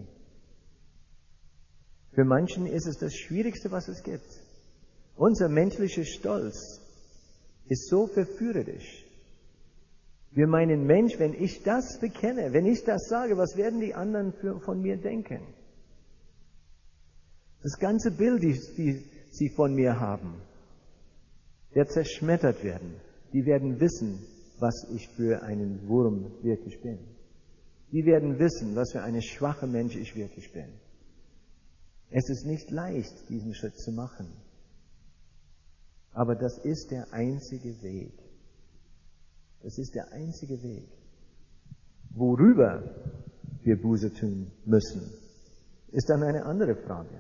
Für manchen ist es das Schwierigste, was es gibt. Unser menschlicher Stolz ist so verführerisch. Wir meinen, Mensch, wenn ich das bekenne, wenn ich das sage, was werden die anderen für, von mir denken? Das ganze Bild, das sie von mir haben, wird zerschmettert werden. Die werden wissen, was ich für einen Wurm wirklich bin. Die werden wissen, was für eine schwache Mensch ich wirklich bin. Es ist nicht leicht, diesen Schritt zu machen. Aber das ist der einzige Weg. Das ist der einzige Weg. Worüber wir Buße tun müssen, ist dann eine andere Frage.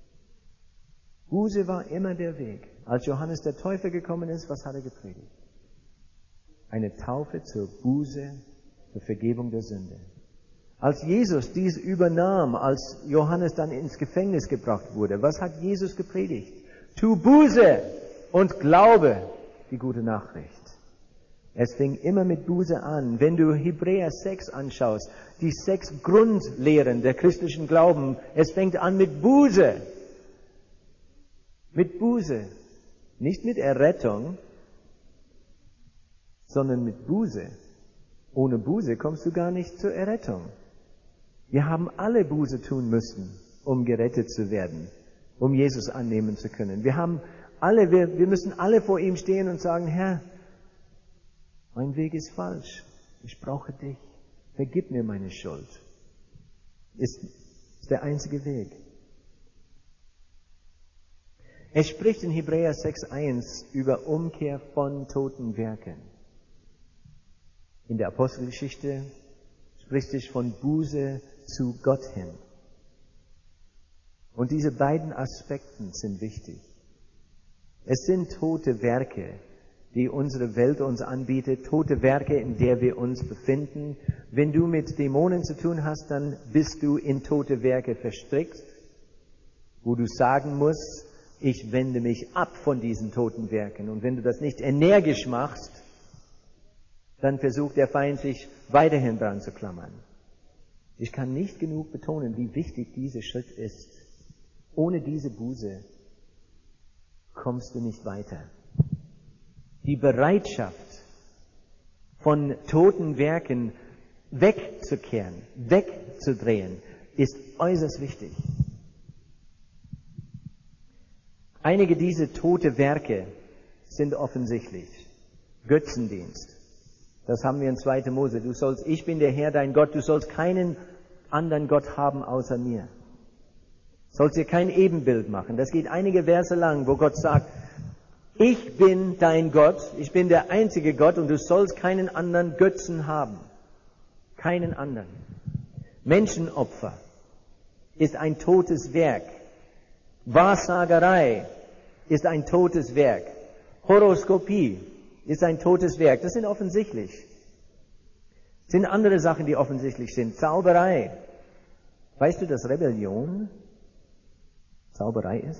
Buße war immer der Weg. Als Johannes der Täufer gekommen ist, was hat er gepredigt? Eine Taufe zur Buße, zur Vergebung der Sünde. Als Jesus dies übernahm, als Johannes dann ins Gefängnis gebracht wurde, was hat Jesus gepredigt? Tu Buße und glaube die gute Nachricht. Es fing immer mit Buße an. Wenn du Hebräer sechs anschaust, die sechs Grundlehren der christlichen Glauben, es fängt an mit Buße. Mit Buße. Nicht mit Errettung, sondern mit Buße. Ohne Buße kommst du gar nicht zur Errettung. Wir haben alle Buße tun müssen, um gerettet zu werden, um Jesus annehmen zu können. Wir haben alle, wir, wir müssen alle vor ihm stehen und sagen, Herr, mein Weg ist falsch. Ich brauche dich. Vergib mir meine Schuld. Ist, ist der einzige Weg. Es spricht in Hebräer sechs eins über Umkehr von toten Werken. In der Apostelgeschichte spricht es von Buße zu Gott hin. Und diese beiden Aspekte sind wichtig. Es sind tote Werke, die unsere Welt uns anbietet, tote Werke, in der wir uns befinden. Wenn du mit Dämonen zu tun hast, dann bist du in tote Werke verstrickt, wo du sagen musst, ich wende mich ab von diesen toten Werken. Und wenn du das nicht energisch machst, dann versucht der Feind, sich weiterhin dran zu klammern. Ich kann nicht genug betonen, wie wichtig dieser Schritt ist. Ohne diese Buße kommst du nicht weiter. Die Bereitschaft, von toten Werken wegzukehren, wegzudrehen, ist äußerst wichtig. Einige dieser tote Werke sind offensichtlich. Götzendienst. Das haben wir in zweiter Mose. Du sollst, ich bin der Herr, dein Gott, du sollst keinen anderen Gott haben außer mir. Sollst dir kein Ebenbild machen. Das geht einige Verse lang, wo Gott sagt, ich bin dein Gott, ich bin der einzige Gott und du sollst keinen anderen Götzen haben. Keinen anderen. Menschenopfer ist ein totes Werk. Wahrsagerei ist ein totes Werk. Horoskopie ist ein totes Werk. Das sind offensichtlich. Das sind andere Sachen, die offensichtlich sind. Zauberei. Weißt du, dass Rebellion Zauberei ist?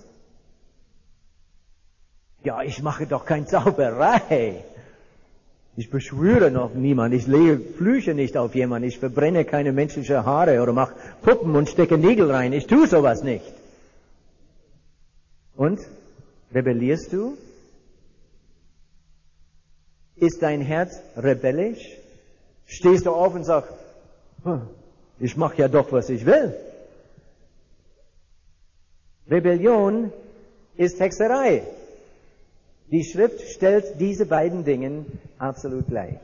Ja, ich mache doch keine Zauberei. Ich beschwöre noch niemand. Ich lege Flüche nicht auf jemanden. Ich verbrenne keine menschlichen Haare oder mache Puppen und stecke Nägel rein. Ich tue sowas nicht. Und? Rebellierst du? Ist dein Herz rebellisch? Stehst du auf und sagst, ich mache ja doch, was ich will. Rebellion ist Hexerei. Die Schrift stellt diese beiden Dinge absolut gleich.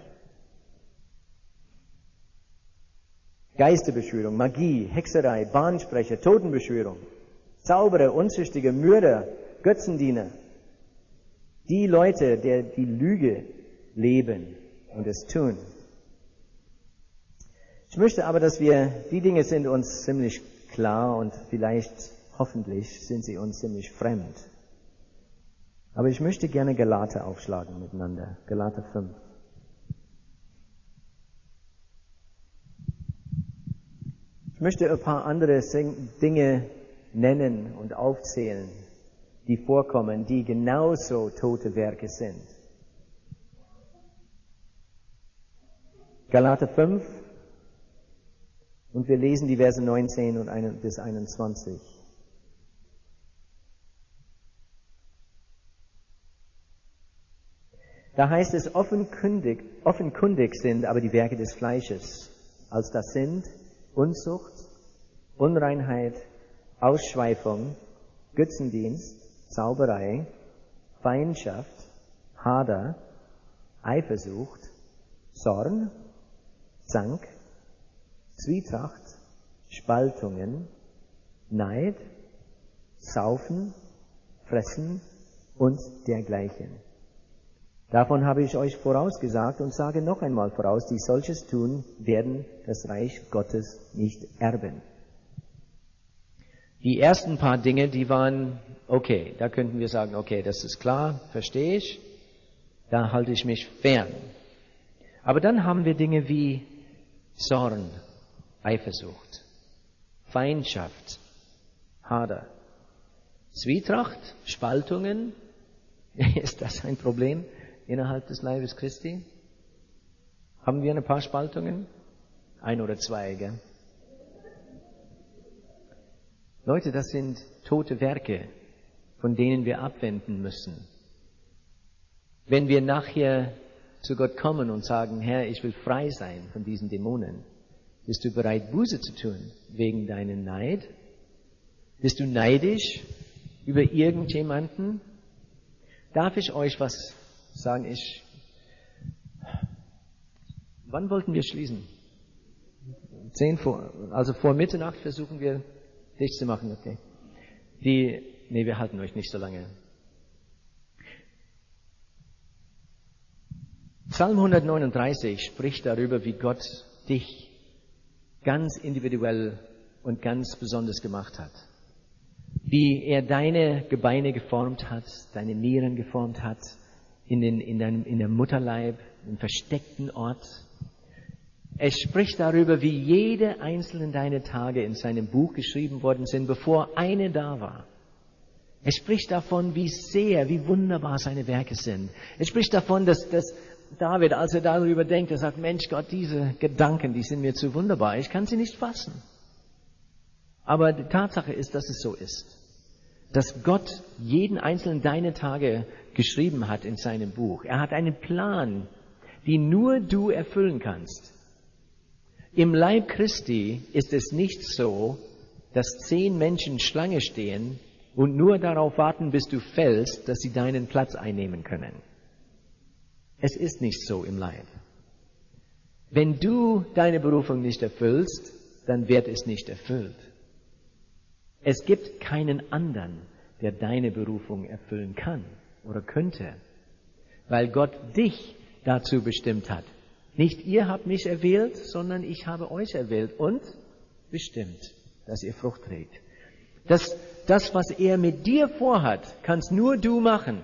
Geisterbeschwörung, Magie, Hexerei, Bahnsprecher, Totenbeschwörung, Zauberer, Unzüchtige, Mörder, Götzendiener. Die Leute, die die Lüge leben und es tun. Ich möchte aber, dass wir, die Dinge sind uns ziemlich klar und vielleicht, hoffentlich, sind sie uns ziemlich fremd. Aber ich möchte gerne Galater aufschlagen miteinander. Galater fünf. Ich möchte ein paar andere Dinge nennen und aufzählen, die vorkommen, die genauso tote Werke sind. Galater fünf, und wir lesen die Verse neunzehn und bis einundzwanzig. Da heißt es, offenkundig, offenkundig sind aber die Werke des Fleisches, als das sind Unzucht, Unreinheit, Ausschweifung, Götzendienst, Zauberei, Feindschaft, Hader, Eifersucht, Zorn, Zank, Zwietracht, Spaltungen, Neid, Saufen, Fressen und dergleichen. Davon habe ich euch vorausgesagt und sage noch einmal voraus, die solches tun, werden das Reich Gottes nicht erben. Die ersten paar Dinge, die waren okay. Da könnten wir sagen, okay, das ist klar, verstehe ich. Da halte ich mich fern. Aber dann haben wir Dinge wie Zorn, Eifersucht, Feindschaft, Hader, Zwietracht, Spaltungen. Ist das ein Problem innerhalb des Leibes Christi? Haben wir ein paar Spaltungen? Ein oder zwei, gell? Leute, das sind tote Werke, von denen wir abwenden müssen. Wenn wir nachher zu Gott kommen und sagen, Herr, ich will frei sein von diesen Dämonen, bist du bereit, Buße zu tun wegen deinen Neid? Bist du neidisch über irgendjemanden? Darf ich euch was sagen? Ich, wann wollten wir schließen? Zehn vor, also vor Mitternacht versuchen wir, dicht zu machen, okay. Die, nee, wir halten euch nicht so lange. Psalm hundertneununddreißig spricht darüber, wie Gott dich ganz individuell und ganz besonders gemacht hat. Wie er deine Gebeine geformt hat, deine Nieren geformt hat, in, den, in, deinem, in der Mutterleib, im versteckten Ort. Es spricht darüber, wie jede einzelne deiner Tage in seinem Buch geschrieben worden sind, bevor eine da war. Es spricht davon, wie sehr, wie wunderbar seine Werke sind. Es spricht davon, dass, dass David, als er darüber denkt, er sagt, Mensch Gott, diese Gedanken, die sind mir zu wunderbar, ich kann sie nicht fassen. Aber die Tatsache ist, dass es so ist. Dass Gott jeden einzelnen deiner Tage geschrieben hat in seinem Buch. Er hat einen Plan, die nur du erfüllen kannst. Im Leib Christi ist es nicht so, dass zehn Menschen Schlange stehen und nur darauf warten, bis du fällst, dass sie deinen Platz einnehmen können. Es ist nicht so im Leib. Wenn du deine Berufung nicht erfüllst, dann wird es nicht erfüllt. Es gibt keinen anderen, der deine Berufung erfüllen kann oder könnte, weil Gott dich dazu bestimmt hat. Nicht ihr habt mich erwählt, sondern ich habe euch erwählt und bestimmt, dass ihr Frucht trägt. Das, das, was er mit dir vorhat, kannst nur du machen.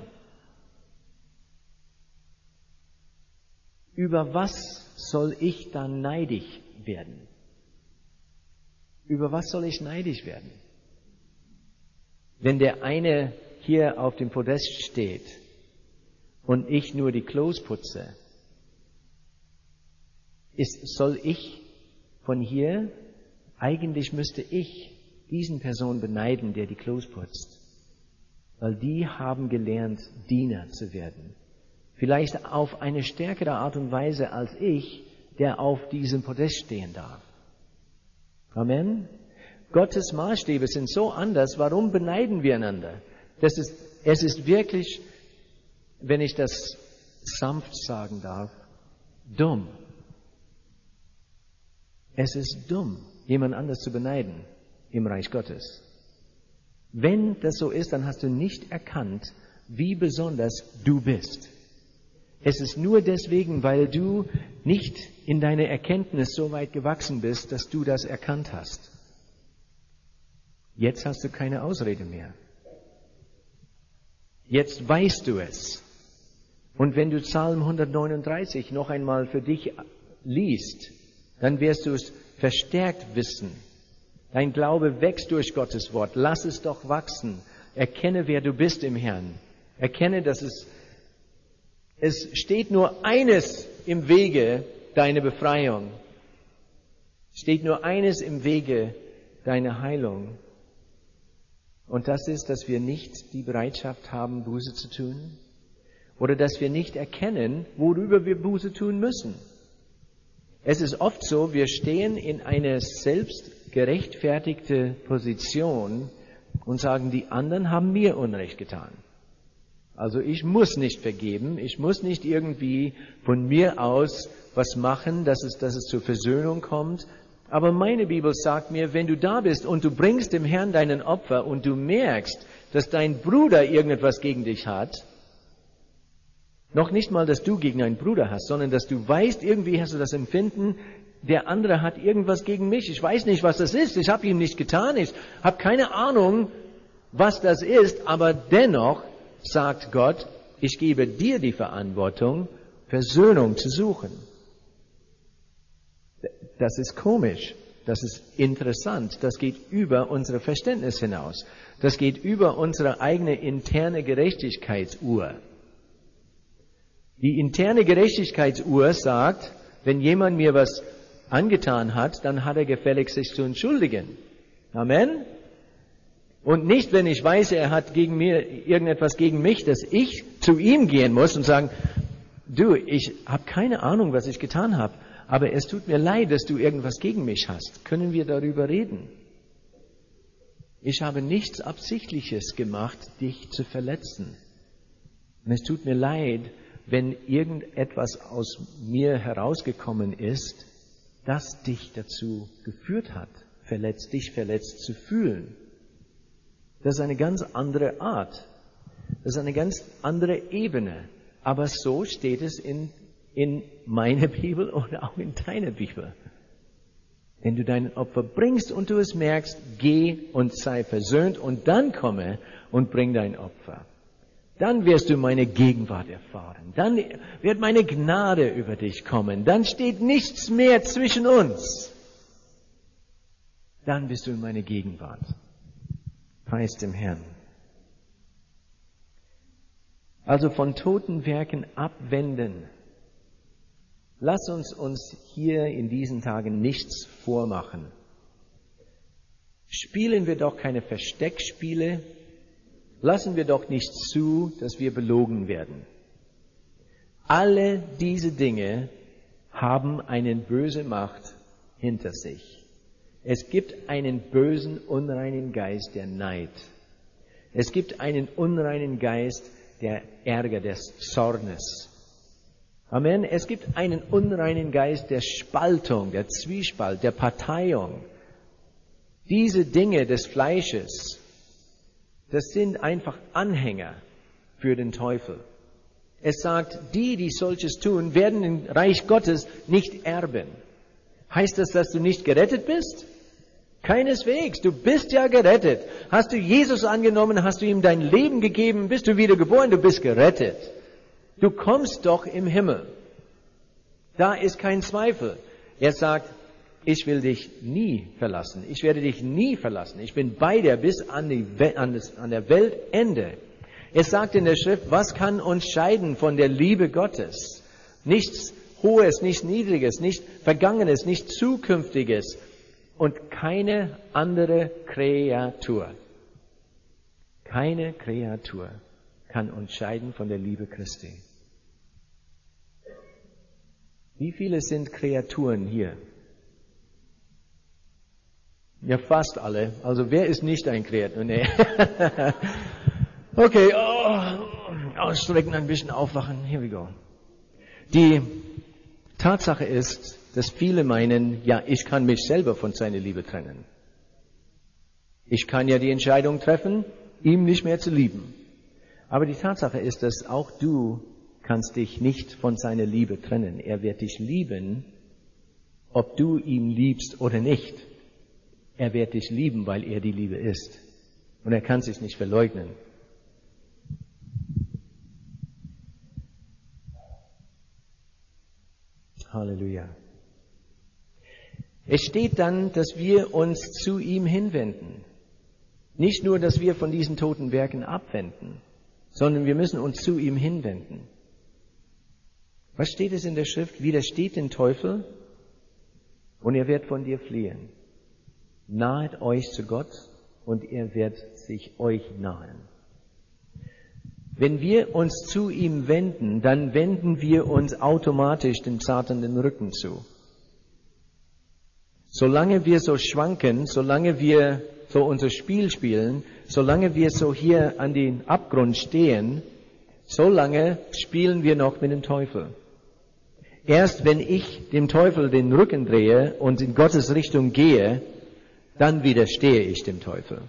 Über was soll ich dann neidisch werden? Über was soll ich neidisch werden? Wenn der eine hier auf dem Podest steht und ich nur die Klos putze, ist, soll ich von hier, eigentlich müsste ich diesen Person beneiden, der die Klos putzt, weil die haben gelernt, Diener zu werden. Vielleicht auf eine stärkere Art und Weise als ich, der auf diesem Podest stehen darf. Amen. Gottes Maßstäbe sind so anders. Warum beneiden wir einander? Das ist, es ist wirklich, wenn ich das sanft sagen darf, dumm. Es ist dumm, jemand anders zu beneiden im Reich Gottes. Wenn das so ist, dann hast du nicht erkannt, wie besonders du bist. Es ist nur deswegen, weil du nicht in deiner Erkenntnis so weit gewachsen bist, dass du das erkannt hast. Jetzt hast du keine Ausrede mehr. Jetzt weißt du es. Und wenn du Psalm hundertneununddreißig noch einmal für dich liest, dann wirst du es verstärkt wissen. Dein Glaube wächst durch Gottes Wort. Lass es doch wachsen. Erkenne, wer du bist im Herrn. Erkenne, dass es, es steht nur eines im Wege, deine Befreiung. Es steht nur eines im Wege, deine Heilung. Und das ist, dass wir nicht die Bereitschaft haben, Buße zu tun. Oder dass wir nicht erkennen, worüber wir Buße tun müssen. Es ist oft so, wir stehen in eine selbst gerechtfertigte Position und sagen, die anderen haben mir Unrecht getan. Also ich muss nicht vergeben, ich muss nicht irgendwie von mir aus was machen, dass es, dass es zur Versöhnung kommt. Aber meine Bibel sagt mir, wenn du da bist und du bringst dem Herrn deinen Opfer und du merkst, dass dein Bruder irgendetwas gegen dich hat, noch nicht mal, dass du gegen einen Bruder hast, sondern dass du weißt, irgendwie hast du das Empfinden, der andere hat irgendwas gegen mich. Ich weiß nicht, was das ist. Ich habe ihm nicht getan. Ich habe keine Ahnung, was das ist. Aber dennoch sagt Gott, ich gebe dir die Verantwortung, Versöhnung zu suchen. Das ist komisch. Das ist interessant. Das geht über unser Verständnis hinaus. Das geht über unsere eigene interne Gerechtigkeitsuhr. Die interne Gerechtigkeitsuhr sagt, wenn jemand mir was angetan hat, dann hat er gefälligst sich zu entschuldigen. Amen? Und nicht, wenn ich weiß, er hat gegen mir irgendetwas gegen mich, dass ich zu ihm gehen muss und sagen, du, ich habe keine Ahnung, was ich getan habe, aber es tut mir leid, dass du irgendwas gegen mich hast. Können wir darüber reden? Ich habe nichts Absichtliches gemacht, dich zu verletzen. Und es tut mir leid, wenn irgendetwas aus mir herausgekommen ist, das dich dazu geführt hat, verletzt, dich verletzt zu fühlen. Das ist eine ganz andere Art. Das ist eine ganz andere Ebene. Aber so steht es in, in meiner Bibel und auch in deiner Bibel. Wenn du dein Opfer bringst und du es merkst, geh und sei versöhnt und dann komme und bring dein Opfer. Dann wirst du meine Gegenwart erfahren. Dann wird meine Gnade über dich kommen. Dann steht nichts mehr zwischen uns. Dann bist du in meine Gegenwart. Preis dem Herrn. Also von toten Werken abwenden. Lass uns uns hier in diesen Tagen nichts vormachen. Spielen wir doch keine Versteckspiele. Lassen wir doch nicht zu, dass wir belogen werden. Alle diese Dinge haben eine böse Macht hinter sich. Es gibt einen bösen, unreinen Geist der Neid. Es gibt einen unreinen Geist der Ärger, des Zornes. Amen. Es gibt einen unreinen Geist der Spaltung, der Zwiespalt, der Parteiung. Diese Dinge des Fleisches, das sind einfach Anhänger für den Teufel. Es sagt, die, die solches tun, werden im Reich Gottes nicht erben. Heißt das, dass du nicht gerettet bist? Keineswegs. Du bist ja gerettet. Hast du Jesus angenommen, hast du ihm dein Leben gegeben, bist du wieder geboren, du bist gerettet. Du kommst doch im Himmel. Da ist kein Zweifel. Er sagt, ich will dich nie verlassen. Ich werde dich nie verlassen. Ich bin bei dir bis an, die, an, das, an der Weltende. Es sagt in der Schrift, was kann uns scheiden von der Liebe Gottes? Nichts Hohes, nichts Niedriges, nichts Vergangenes, nichts Zukünftiges und keine andere Kreatur. Keine Kreatur kann uns scheiden von der Liebe Christi. Wie viele sind Kreaturen hier? Ja, fast alle. Also wer ist nicht ein Kreatur? Nee. Okay, oh, ausstrecken, ein bisschen aufwachen. Here we go. Die Tatsache ist, dass viele meinen, ja, ich kann mich selber von seiner Liebe trennen. Ich kann ja die Entscheidung treffen, ihm nicht mehr zu lieben. Aber die Tatsache ist, dass auch du kannst dich nicht von seiner Liebe trennen. Er wird dich lieben, ob du ihn liebst oder nicht. Er wird dich lieben, weil er die Liebe ist. Und er kann sich nicht verleugnen. Halleluja. Es steht dann, dass wir uns zu ihm hinwenden. Nicht nur, dass wir von diesen toten Werken abwenden, sondern wir müssen uns zu ihm hinwenden. Was steht es in der Schrift? Widersteht den Teufel und er wird von dir fliehen. Nahet euch zu Gott und er wird sich euch nahen. Wenn wir uns zu ihm wenden, dann wenden wir uns automatisch dem Satan den Rücken zu. Solange wir so schwanken, solange wir so unser Spiel spielen, solange wir so hier an den Abgrund stehen, solange spielen wir noch mit dem Teufel. Erst wenn ich dem Teufel den Rücken drehe und in Gottes Richtung gehe, dann widerstehe ich dem Teufel.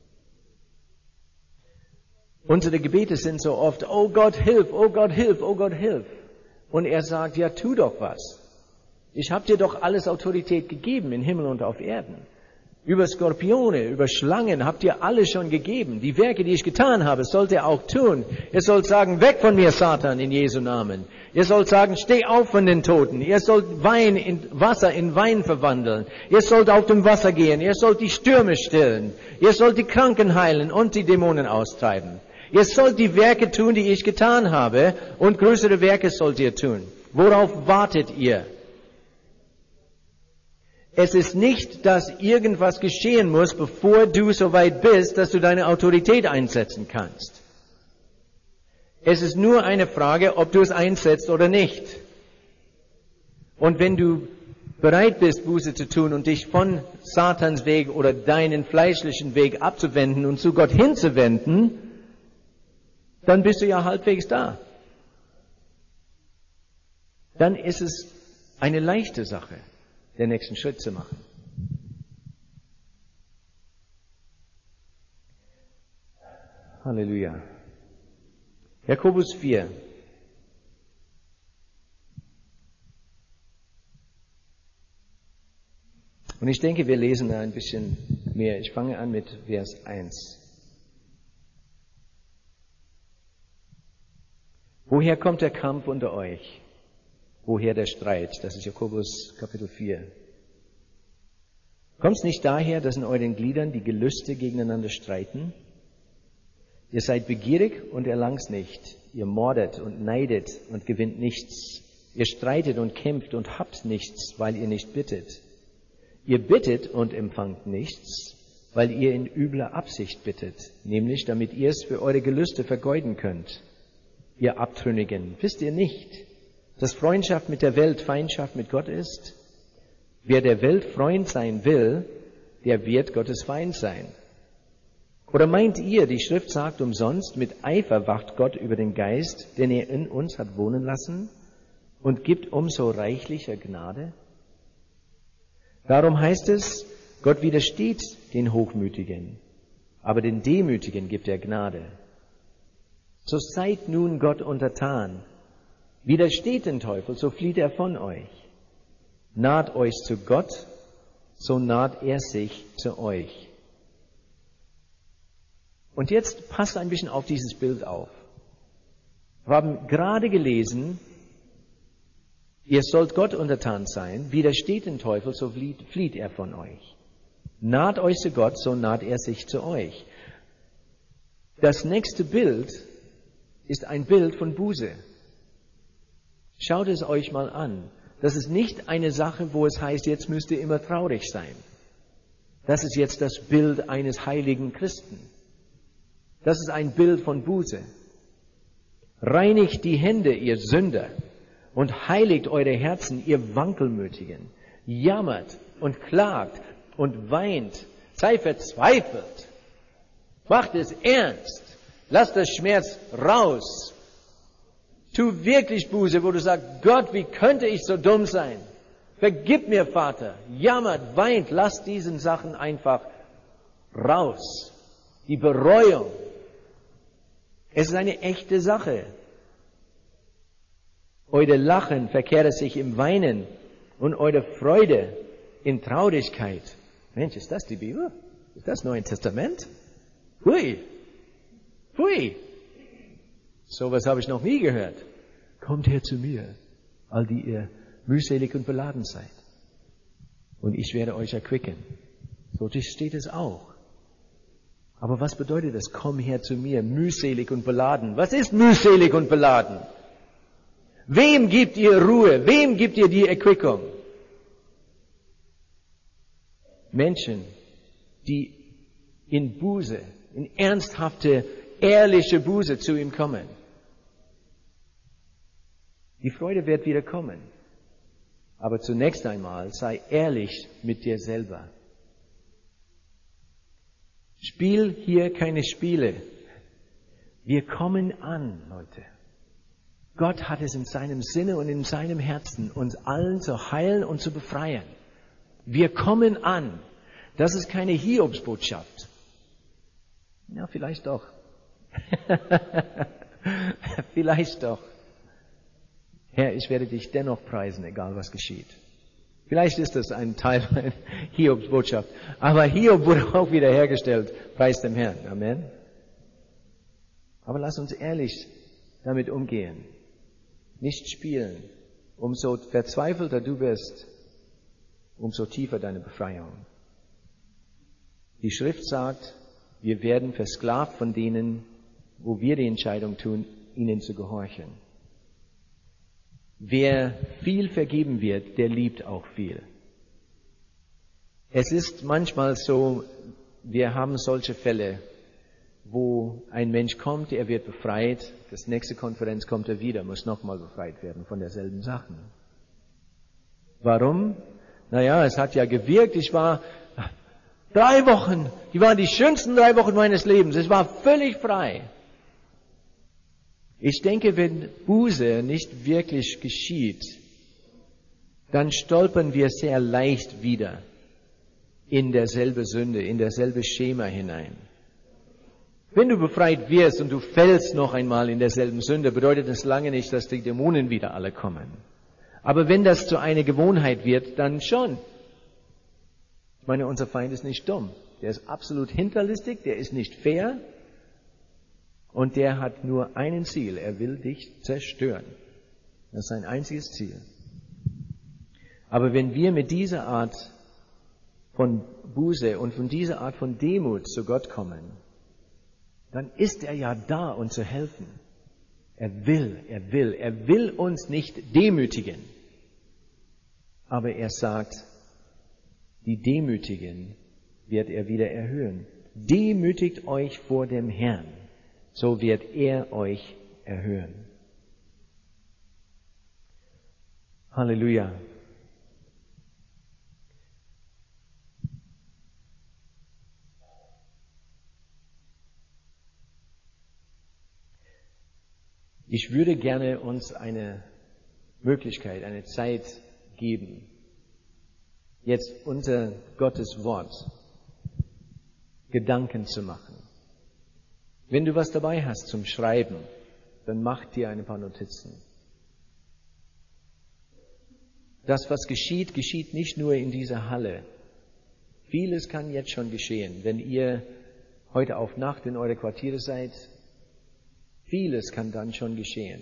Unsere Gebete sind so oft, oh Gott, hilf, oh Gott, hilf, oh Gott, hilf. Und er sagt, ja, tu doch was. Ich habe dir doch alles Autorität gegeben, im Himmel und auf Erden. Über Skorpione, über Schlangen habt ihr alles schon gegeben. Die Werke, die ich getan habe, sollt ihr auch tun. Ihr sollt sagen, weg von mir, Satan, in Jesu Namen. Ihr sollt sagen, steh auf von den Toten. Ihr sollt Wein in Wasser in Wein verwandeln. Ihr sollt auf dem Wasser gehen. Ihr sollt die Stürme stillen. Ihr sollt die Kranken heilen und die Dämonen austreiben. Ihr sollt die Werke tun, die ich getan habe, und größere Werke sollt ihr tun. Worauf wartet ihr? Es ist nicht, dass irgendwas geschehen muss, bevor du so weit bist, dass du deine Autorität einsetzen kannst. Es ist nur eine Frage, ob du es einsetzt oder nicht. Und wenn du bereit bist, Buße zu tun und dich von Satans Weg oder deinen fleischlichen Weg abzuwenden und zu Gott hinzuwenden, dann bist du ja halbwegs da. Dann ist es eine leichte Sache, den nächsten Schritt zu machen. Halleluja. Jakobus vier. Und ich denke, wir lesen da ein bisschen mehr. Ich fange an mit Vers eins. Woher kommt der Kampf unter euch? Woher der Streit? Das ist Jakobus Kapitel vier. Kommt es nicht daher, dass in euren Gliedern die Gelüste gegeneinander streiten? Ihr seid begierig und erlangt's nicht. Ihr mordet und neidet und gewinnt nichts. Ihr streitet und kämpft und habt nichts, weil ihr nicht bittet. Ihr bittet und empfangt nichts, weil ihr in übler Absicht bittet, nämlich damit ihr es für eure Gelüste vergeuden könnt. Ihr Abtrünnigen, wisst ihr nicht, dass Freundschaft mit der Welt Feindschaft mit Gott ist? Wer der Welt Freund sein will, der wird Gottes Feind sein. Oder meint ihr, die Schrift sagt umsonst, mit Eifer wacht Gott über den Geist, den er in uns hat wohnen lassen, und gibt umso reichlicher Gnade? Darum heißt es, Gott widersteht den Hochmütigen, aber den Demütigen gibt er Gnade. So seid nun Gott untertan. Widersteht den Teufel, so flieht er von euch. Naht euch zu Gott, so naht er sich zu euch. Und jetzt passt ein bisschen auf dieses Bild auf. Wir haben gerade gelesen, ihr sollt Gott untertan sein, widersteht den Teufel, so flieht, flieht er von euch. Naht euch zu Gott, so naht er sich zu euch. Das nächste Bild ist ein Bild von Buße. Schaut es euch mal an. Das ist nicht eine Sache, wo es heißt, jetzt müsst ihr immer traurig sein. Das ist jetzt das Bild eines heiligen Christen. Das ist ein Bild von Buße. Reinigt die Hände, ihr Sünder, und heiligt eure Herzen, ihr Wankelmütigen. Jammert und klagt und weint. Sei verzweifelt. Macht es ernst. Lasst das Schmerz raus. Tu wirklich Buße, wo du sagst, Gott, wie könnte ich so dumm sein? Vergib mir, Vater. Jammert, weint, lasst diesen Sachen einfach raus. Die Bereuung. Es ist eine echte Sache. Eure Lachen verkehre sich im Weinen und eure Freude in Traurigkeit. Mensch, ist das die Bibel? Ist das Neue Testament? Hui! Hui! Sowas habe ich noch nie gehört. Kommt her zu mir, all die ihr mühselig und beladen seid. Und ich werde euch erquicken. So steht es auch. Aber was bedeutet das? Komm her zu mir, mühselig und beladen. Was ist mühselig und beladen? Wem gibt ihr Ruhe? Wem gibt ihr die Erquickung? Menschen, die in Buße, in ernsthafte, ehrliche Buße zu ihm kommen. Die Freude wird wieder kommen. Aber zunächst einmal sei ehrlich mit dir selber. Spiel hier keine Spiele. Wir kommen an, Leute. Gott hat es in seinem Sinne und in seinem Herzen, uns allen zu heilen und zu befreien. Wir kommen an. Das ist keine Hiobsbotschaft. Ja, vielleicht doch. Vielleicht doch. Herr, ich werde dich dennoch preisen, egal was geschieht. Vielleicht ist das ein Teil einer Hiobsbotschaft. Aber Hiob wurde auch wieder hergestellt. Preis dem Herrn. Amen. Aber lass uns ehrlich damit umgehen. Nicht spielen. Umso verzweifelter du bist, umso tiefer deine Befreiung. Die Schrift sagt, wir werden versklavt von denen, wo wir die Entscheidung tun, ihnen zu gehorchen. Wer viel vergeben wird, der liebt auch viel. Es ist manchmal so, wir haben solche Fälle, wo ein Mensch kommt, er wird befreit, das nächste Konferenz kommt er wieder, muss nochmal befreit werden von derselben Sache. Warum? Naja, es hat ja gewirkt, ich war drei Wochen, die waren die schönsten drei Wochen meines Lebens, es war völlig frei. Ich denke, wenn Buße nicht wirklich geschieht, dann stolpern wir sehr leicht wieder in derselbe Sünde, in derselbe Schema hinein. Wenn du befreit wirst und du fällst noch einmal in derselben Sünde, bedeutet das lange nicht, dass die Dämonen wieder alle kommen. Aber wenn das zu einer Gewohnheit wird, dann schon. Ich meine, unser Feind ist nicht dumm. Der ist absolut hinterlistig, der ist nicht fair. Und der hat nur ein Ziel, er will dich zerstören. Das ist sein einziges Ziel. Aber wenn wir mit dieser Art von Buße und von dieser Art von Demut zu Gott kommen, dann ist er ja da, uns zu helfen. Er will, er will, er will uns nicht demütigen. Aber er sagt, die Demütigen wird er wieder erhöhen. Demütigt euch vor dem Herrn. So wird er euch erhöhen. Halleluja. Ich würde gerne uns eine Möglichkeit, eine Zeit geben, jetzt unter Gottes Wort Gedanken zu machen. Wenn du was dabei hast zum Schreiben, dann mach dir ein paar Notizen. Das, was geschieht, geschieht nicht nur in dieser Halle. Vieles kann jetzt schon geschehen, wenn ihr heute auf Nacht in eure Quartiere seid. Vieles kann dann schon geschehen.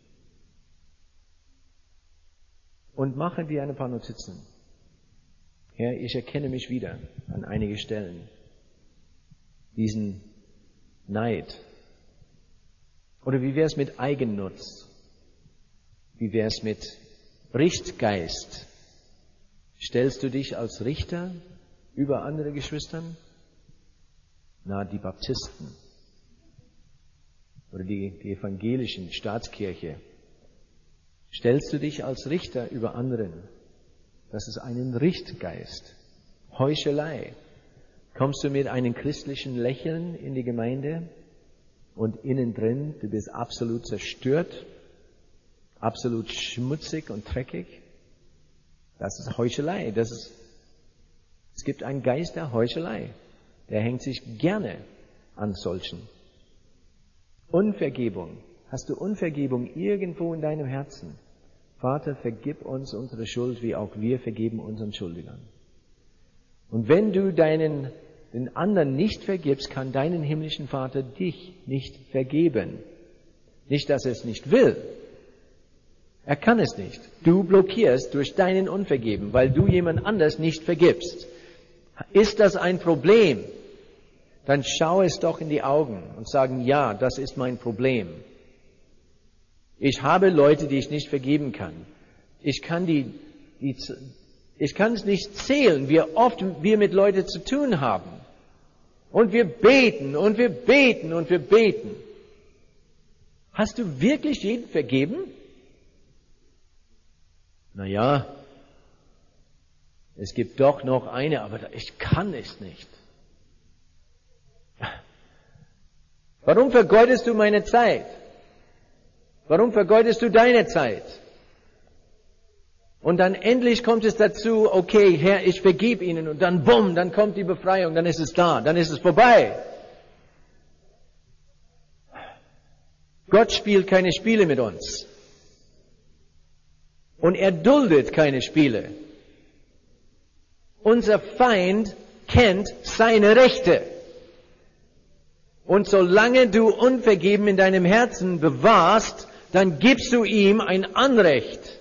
Und mache dir ein paar Notizen. Ja, ich erkenne mich wieder an einige Stellen. Diesen Neid. Oder wie wäre es mit Eigennutz? Wie wäre es mit Richtgeist? Stellst du dich als Richter über andere Geschwistern? Na, die Baptisten oder die, die evangelischen Staatskirche. Stellst du dich als Richter über anderen? Das ist ein Richtgeist. Heuchelei. Kommst du mit einem christlichen Lächeln in die Gemeinde und innen drin, du bist absolut zerstört, absolut schmutzig und dreckig? Das ist Heuchelei. Das ist, es gibt einen Geist der Heuchelei. Der hängt sich gerne an solchen. Unvergebung. Hast du Unvergebung irgendwo in deinem Herzen? Vater, vergib uns unsere Schuld, wie auch wir vergeben unseren Schuldigern. Und wenn du deinen, den anderen nicht vergibst, kann deinen himmlischen Vater dich nicht vergeben. Nicht, dass er es nicht will. Er kann es nicht. Du blockierst durch deinen Unvergeben, weil du jemand anders nicht vergibst. Ist das ein Problem? Dann schau es doch in die Augen und sagen, ja, das ist mein Problem. Ich habe Leute, die ich nicht vergeben kann. Ich kann die, die, ich kann es nicht zählen, wie oft wir mit Leuten zu tun haben. Und wir beten und wir beten und wir beten. Hast du wirklich jeden vergeben? Na ja, es gibt doch noch eine, aber ich kann es nicht. Warum vergeudest du meine Zeit? Warum vergeudest du deine Zeit? Und dann endlich kommt es dazu, okay, Herr, ich vergib ihnen. Und dann bumm, dann kommt die Befreiung, dann ist es da, dann ist es vorbei. Gott spielt keine Spiele mit uns. Und er duldet keine Spiele. Unser Feind kennt seine Rechte. Und solange du Unvergeben in deinem Herzen bewahrst, dann gibst du ihm ein Anrecht.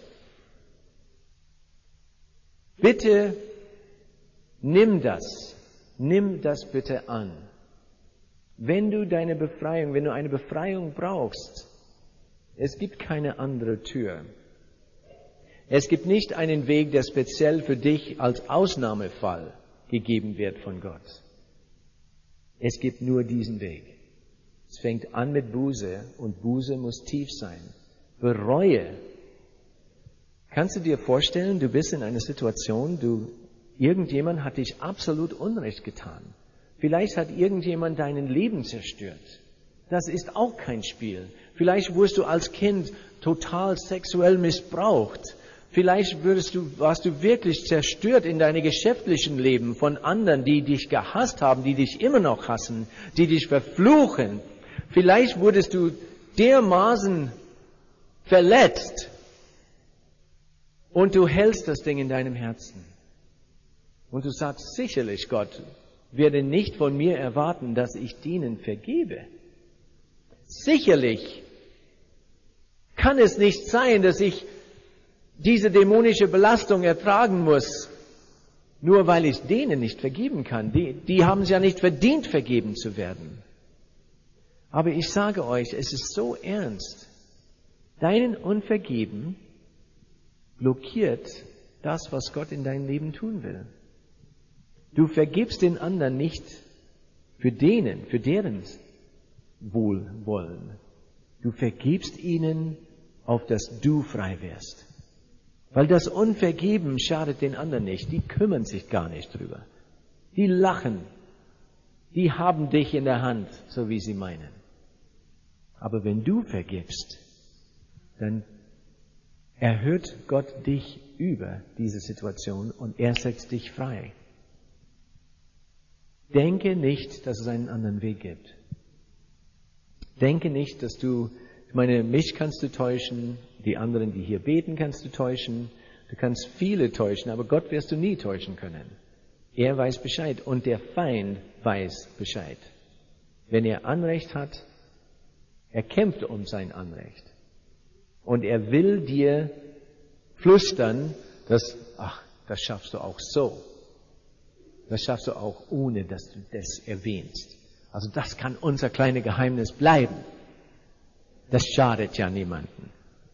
Bitte nimm das. Nimm das bitte an. Wenn du deine Befreiung, wenn du eine Befreiung brauchst, es gibt keine andere Tür. Es gibt nicht einen Weg, der speziell für dich als Ausnahmefall gegeben wird von Gott. Es gibt nur diesen Weg. Es fängt an mit Buße und Buße muss tief sein. Bereue. Kannst du dir vorstellen, du bist in einer Situation, du, irgendjemand hat dich absolut Unrecht getan. Vielleicht hat irgendjemand dein Leben zerstört. Das ist auch kein Spiel. Vielleicht wurdest du als Kind total sexuell missbraucht. Vielleicht würdest du, warst du wirklich zerstört in deinem geschäftlichen Leben von anderen, die dich gehasst haben, die dich immer noch hassen, die dich verfluchen. Vielleicht wurdest du dermaßen verletzt und du hältst das Ding in deinem Herzen. Und du sagst, sicherlich, Gott werde nicht von mir erwarten, dass ich denen vergebe. Sicherlich kann es nicht sein, dass ich diese dämonische Belastung ertragen muss, nur weil ich denen nicht vergeben kann. Die, die haben es ja nicht verdient, vergeben zu werden. Aber ich sage euch, es ist so ernst. Dein Unvergeben blockiert das, was Gott in deinem Leben tun will. Du vergibst den anderen nicht für denen, für deren Wohlwollen. Du vergibst ihnen, auf dass du frei wirst. Weil das Unvergeben schadet den anderen nicht. Die kümmern sich gar nicht drüber. Die lachen. Die haben dich in der Hand, so wie sie meinen. Aber wenn du vergibst, dann erhöht Gott dich über diese Situation und er setzt dich frei. Denke nicht, dass es einen anderen Weg gibt. Denke nicht, dass du, ich meine, mich kannst du täuschen, die anderen, die hier beten, kannst du täuschen. Du kannst viele täuschen, aber Gott wirst du nie täuschen können. Er weiß Bescheid und der Feind weiß Bescheid. Wenn er Anrecht hat, er kämpft um sein Anrecht. Und er will dir flüstern, dass, ach, das schaffst du auch so. Das schaffst du auch ohne, dass du das erwähnst. Also das kann unser kleines Geheimnis bleiben. Das schadet ja niemanden.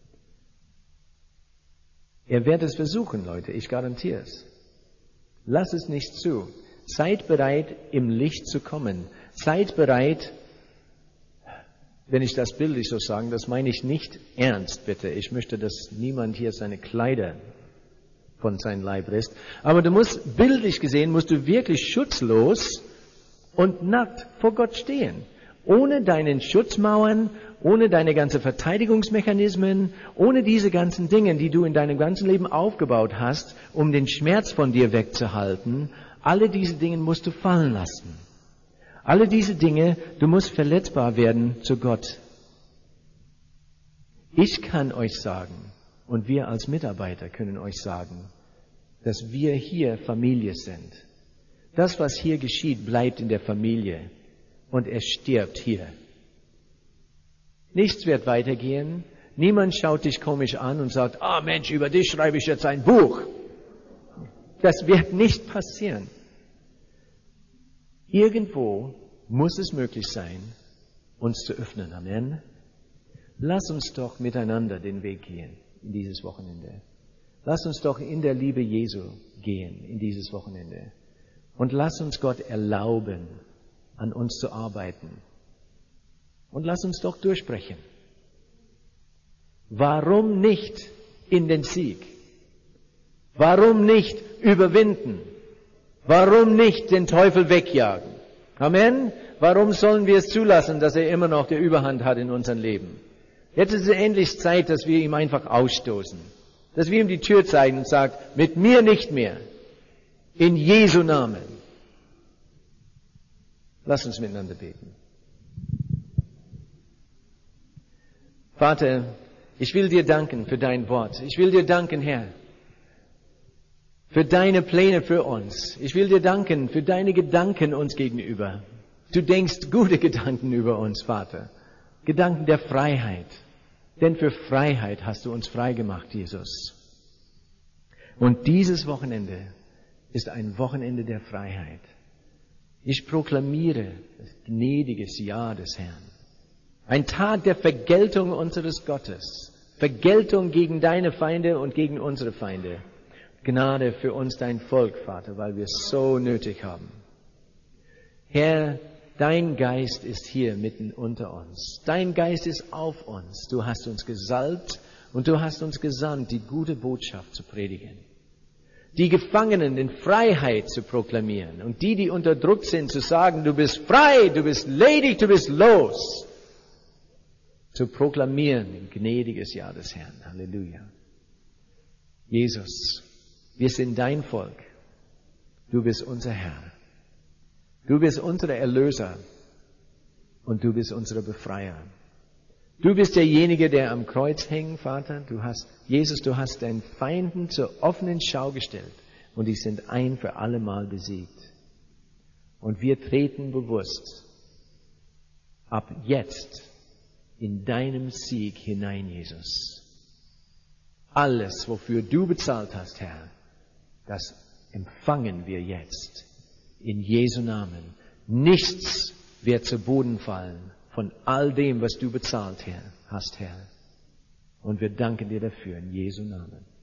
Er wird es versuchen, Leute, ich garantiere es. Lass es nicht zu. Seid bereit, im Licht zu kommen. Seid bereit, wenn ich das bildlich so sagen, das meine ich nicht ernst, bitte. Ich möchte, dass niemand hier seine Kleider von seinem Leib lässt. Aber du musst, bildlich gesehen, musst du wirklich schutzlos und nackt vor Gott stehen. Ohne deinen Schutzmauern, ohne deine ganzen Verteidigungsmechanismen, ohne diese ganzen Dinge, die du in deinem ganzen Leben aufgebaut hast, um den Schmerz von dir wegzuhalten, alle diese Dinge musst du fallen lassen. Alle diese Dinge, du musst verletzbar werden zu Gott. Ich kann euch sagen, und wir als Mitarbeiter können euch sagen, dass wir hier Familie sind. Das, was hier geschieht, bleibt in der Familie und es stirbt hier. Nichts wird weitergehen. Niemand schaut dich komisch an und sagt, ah Mensch, über dich schreibe ich jetzt ein Buch. Das wird nicht passieren. Irgendwo muss es möglich sein, uns zu öffnen. Amen. Lass uns doch miteinander den Weg gehen in dieses Wochenende. Lass uns doch in der Liebe Jesu gehen in dieses Wochenende. Und lass uns Gott erlauben, an uns zu arbeiten. Und lass uns doch durchbrechen. Warum nicht in den Sieg? Warum nicht überwinden? Warum nicht den Teufel wegjagen? Amen? Warum sollen wir es zulassen, dass er immer noch die Überhand hat in unserem Leben? Jetzt ist es endlich Zeit, dass wir ihm einfach ausstoßen. Dass wir ihm die Tür zeigen und sagen, mit mir nicht mehr. In Jesu Namen. Lass uns miteinander beten. Vater, ich will dir danken für dein Wort. Ich will dir danken, Herr, für deine Pläne für uns. Ich will dir danken für deine Gedanken uns gegenüber. Du denkst gute Gedanken über uns, Vater. Gedanken der Freiheit. Denn für Freiheit hast du uns frei gemacht, Jesus. Und dieses Wochenende ist ein Wochenende der Freiheit. Ich proklamiere das gnädiges Ja des Herrn. Ein Tag der Vergeltung unseres Gottes. Vergeltung gegen deine Feinde und gegen unsere Feinde. Gnade für uns, dein Volk, Vater, weil wir es so nötig haben. Herr, dein Geist ist hier mitten unter uns. Dein Geist ist auf uns. Du hast uns gesalbt und du hast uns gesandt, die gute Botschaft zu predigen. Die Gefangenen in Freiheit zu proklamieren und die, die unterdrückt sind, zu sagen, du bist frei, du bist ledig, du bist los. Zu proklamieren, gnädiges Ja des Herrn. Halleluja. Jesus, wir sind dein Volk. Du bist unser Herr. Du bist unser Erlöser und du bist unser Befreier. Du bist derjenige, der am Kreuz hängt, Vater. Du hast, Jesus, du hast deinen Feinden zur offenen Schau gestellt und die sind ein für alle Mal besiegt. Und wir treten bewusst ab jetzt in deinem Sieg hinein, Jesus. Alles, wofür du bezahlt hast, Herr, das empfangen wir jetzt. In Jesu Namen. Nichts wird zu Boden fallen von all dem, was du bezahlt hast, Herr. Und wir danken dir dafür in Jesu Namen.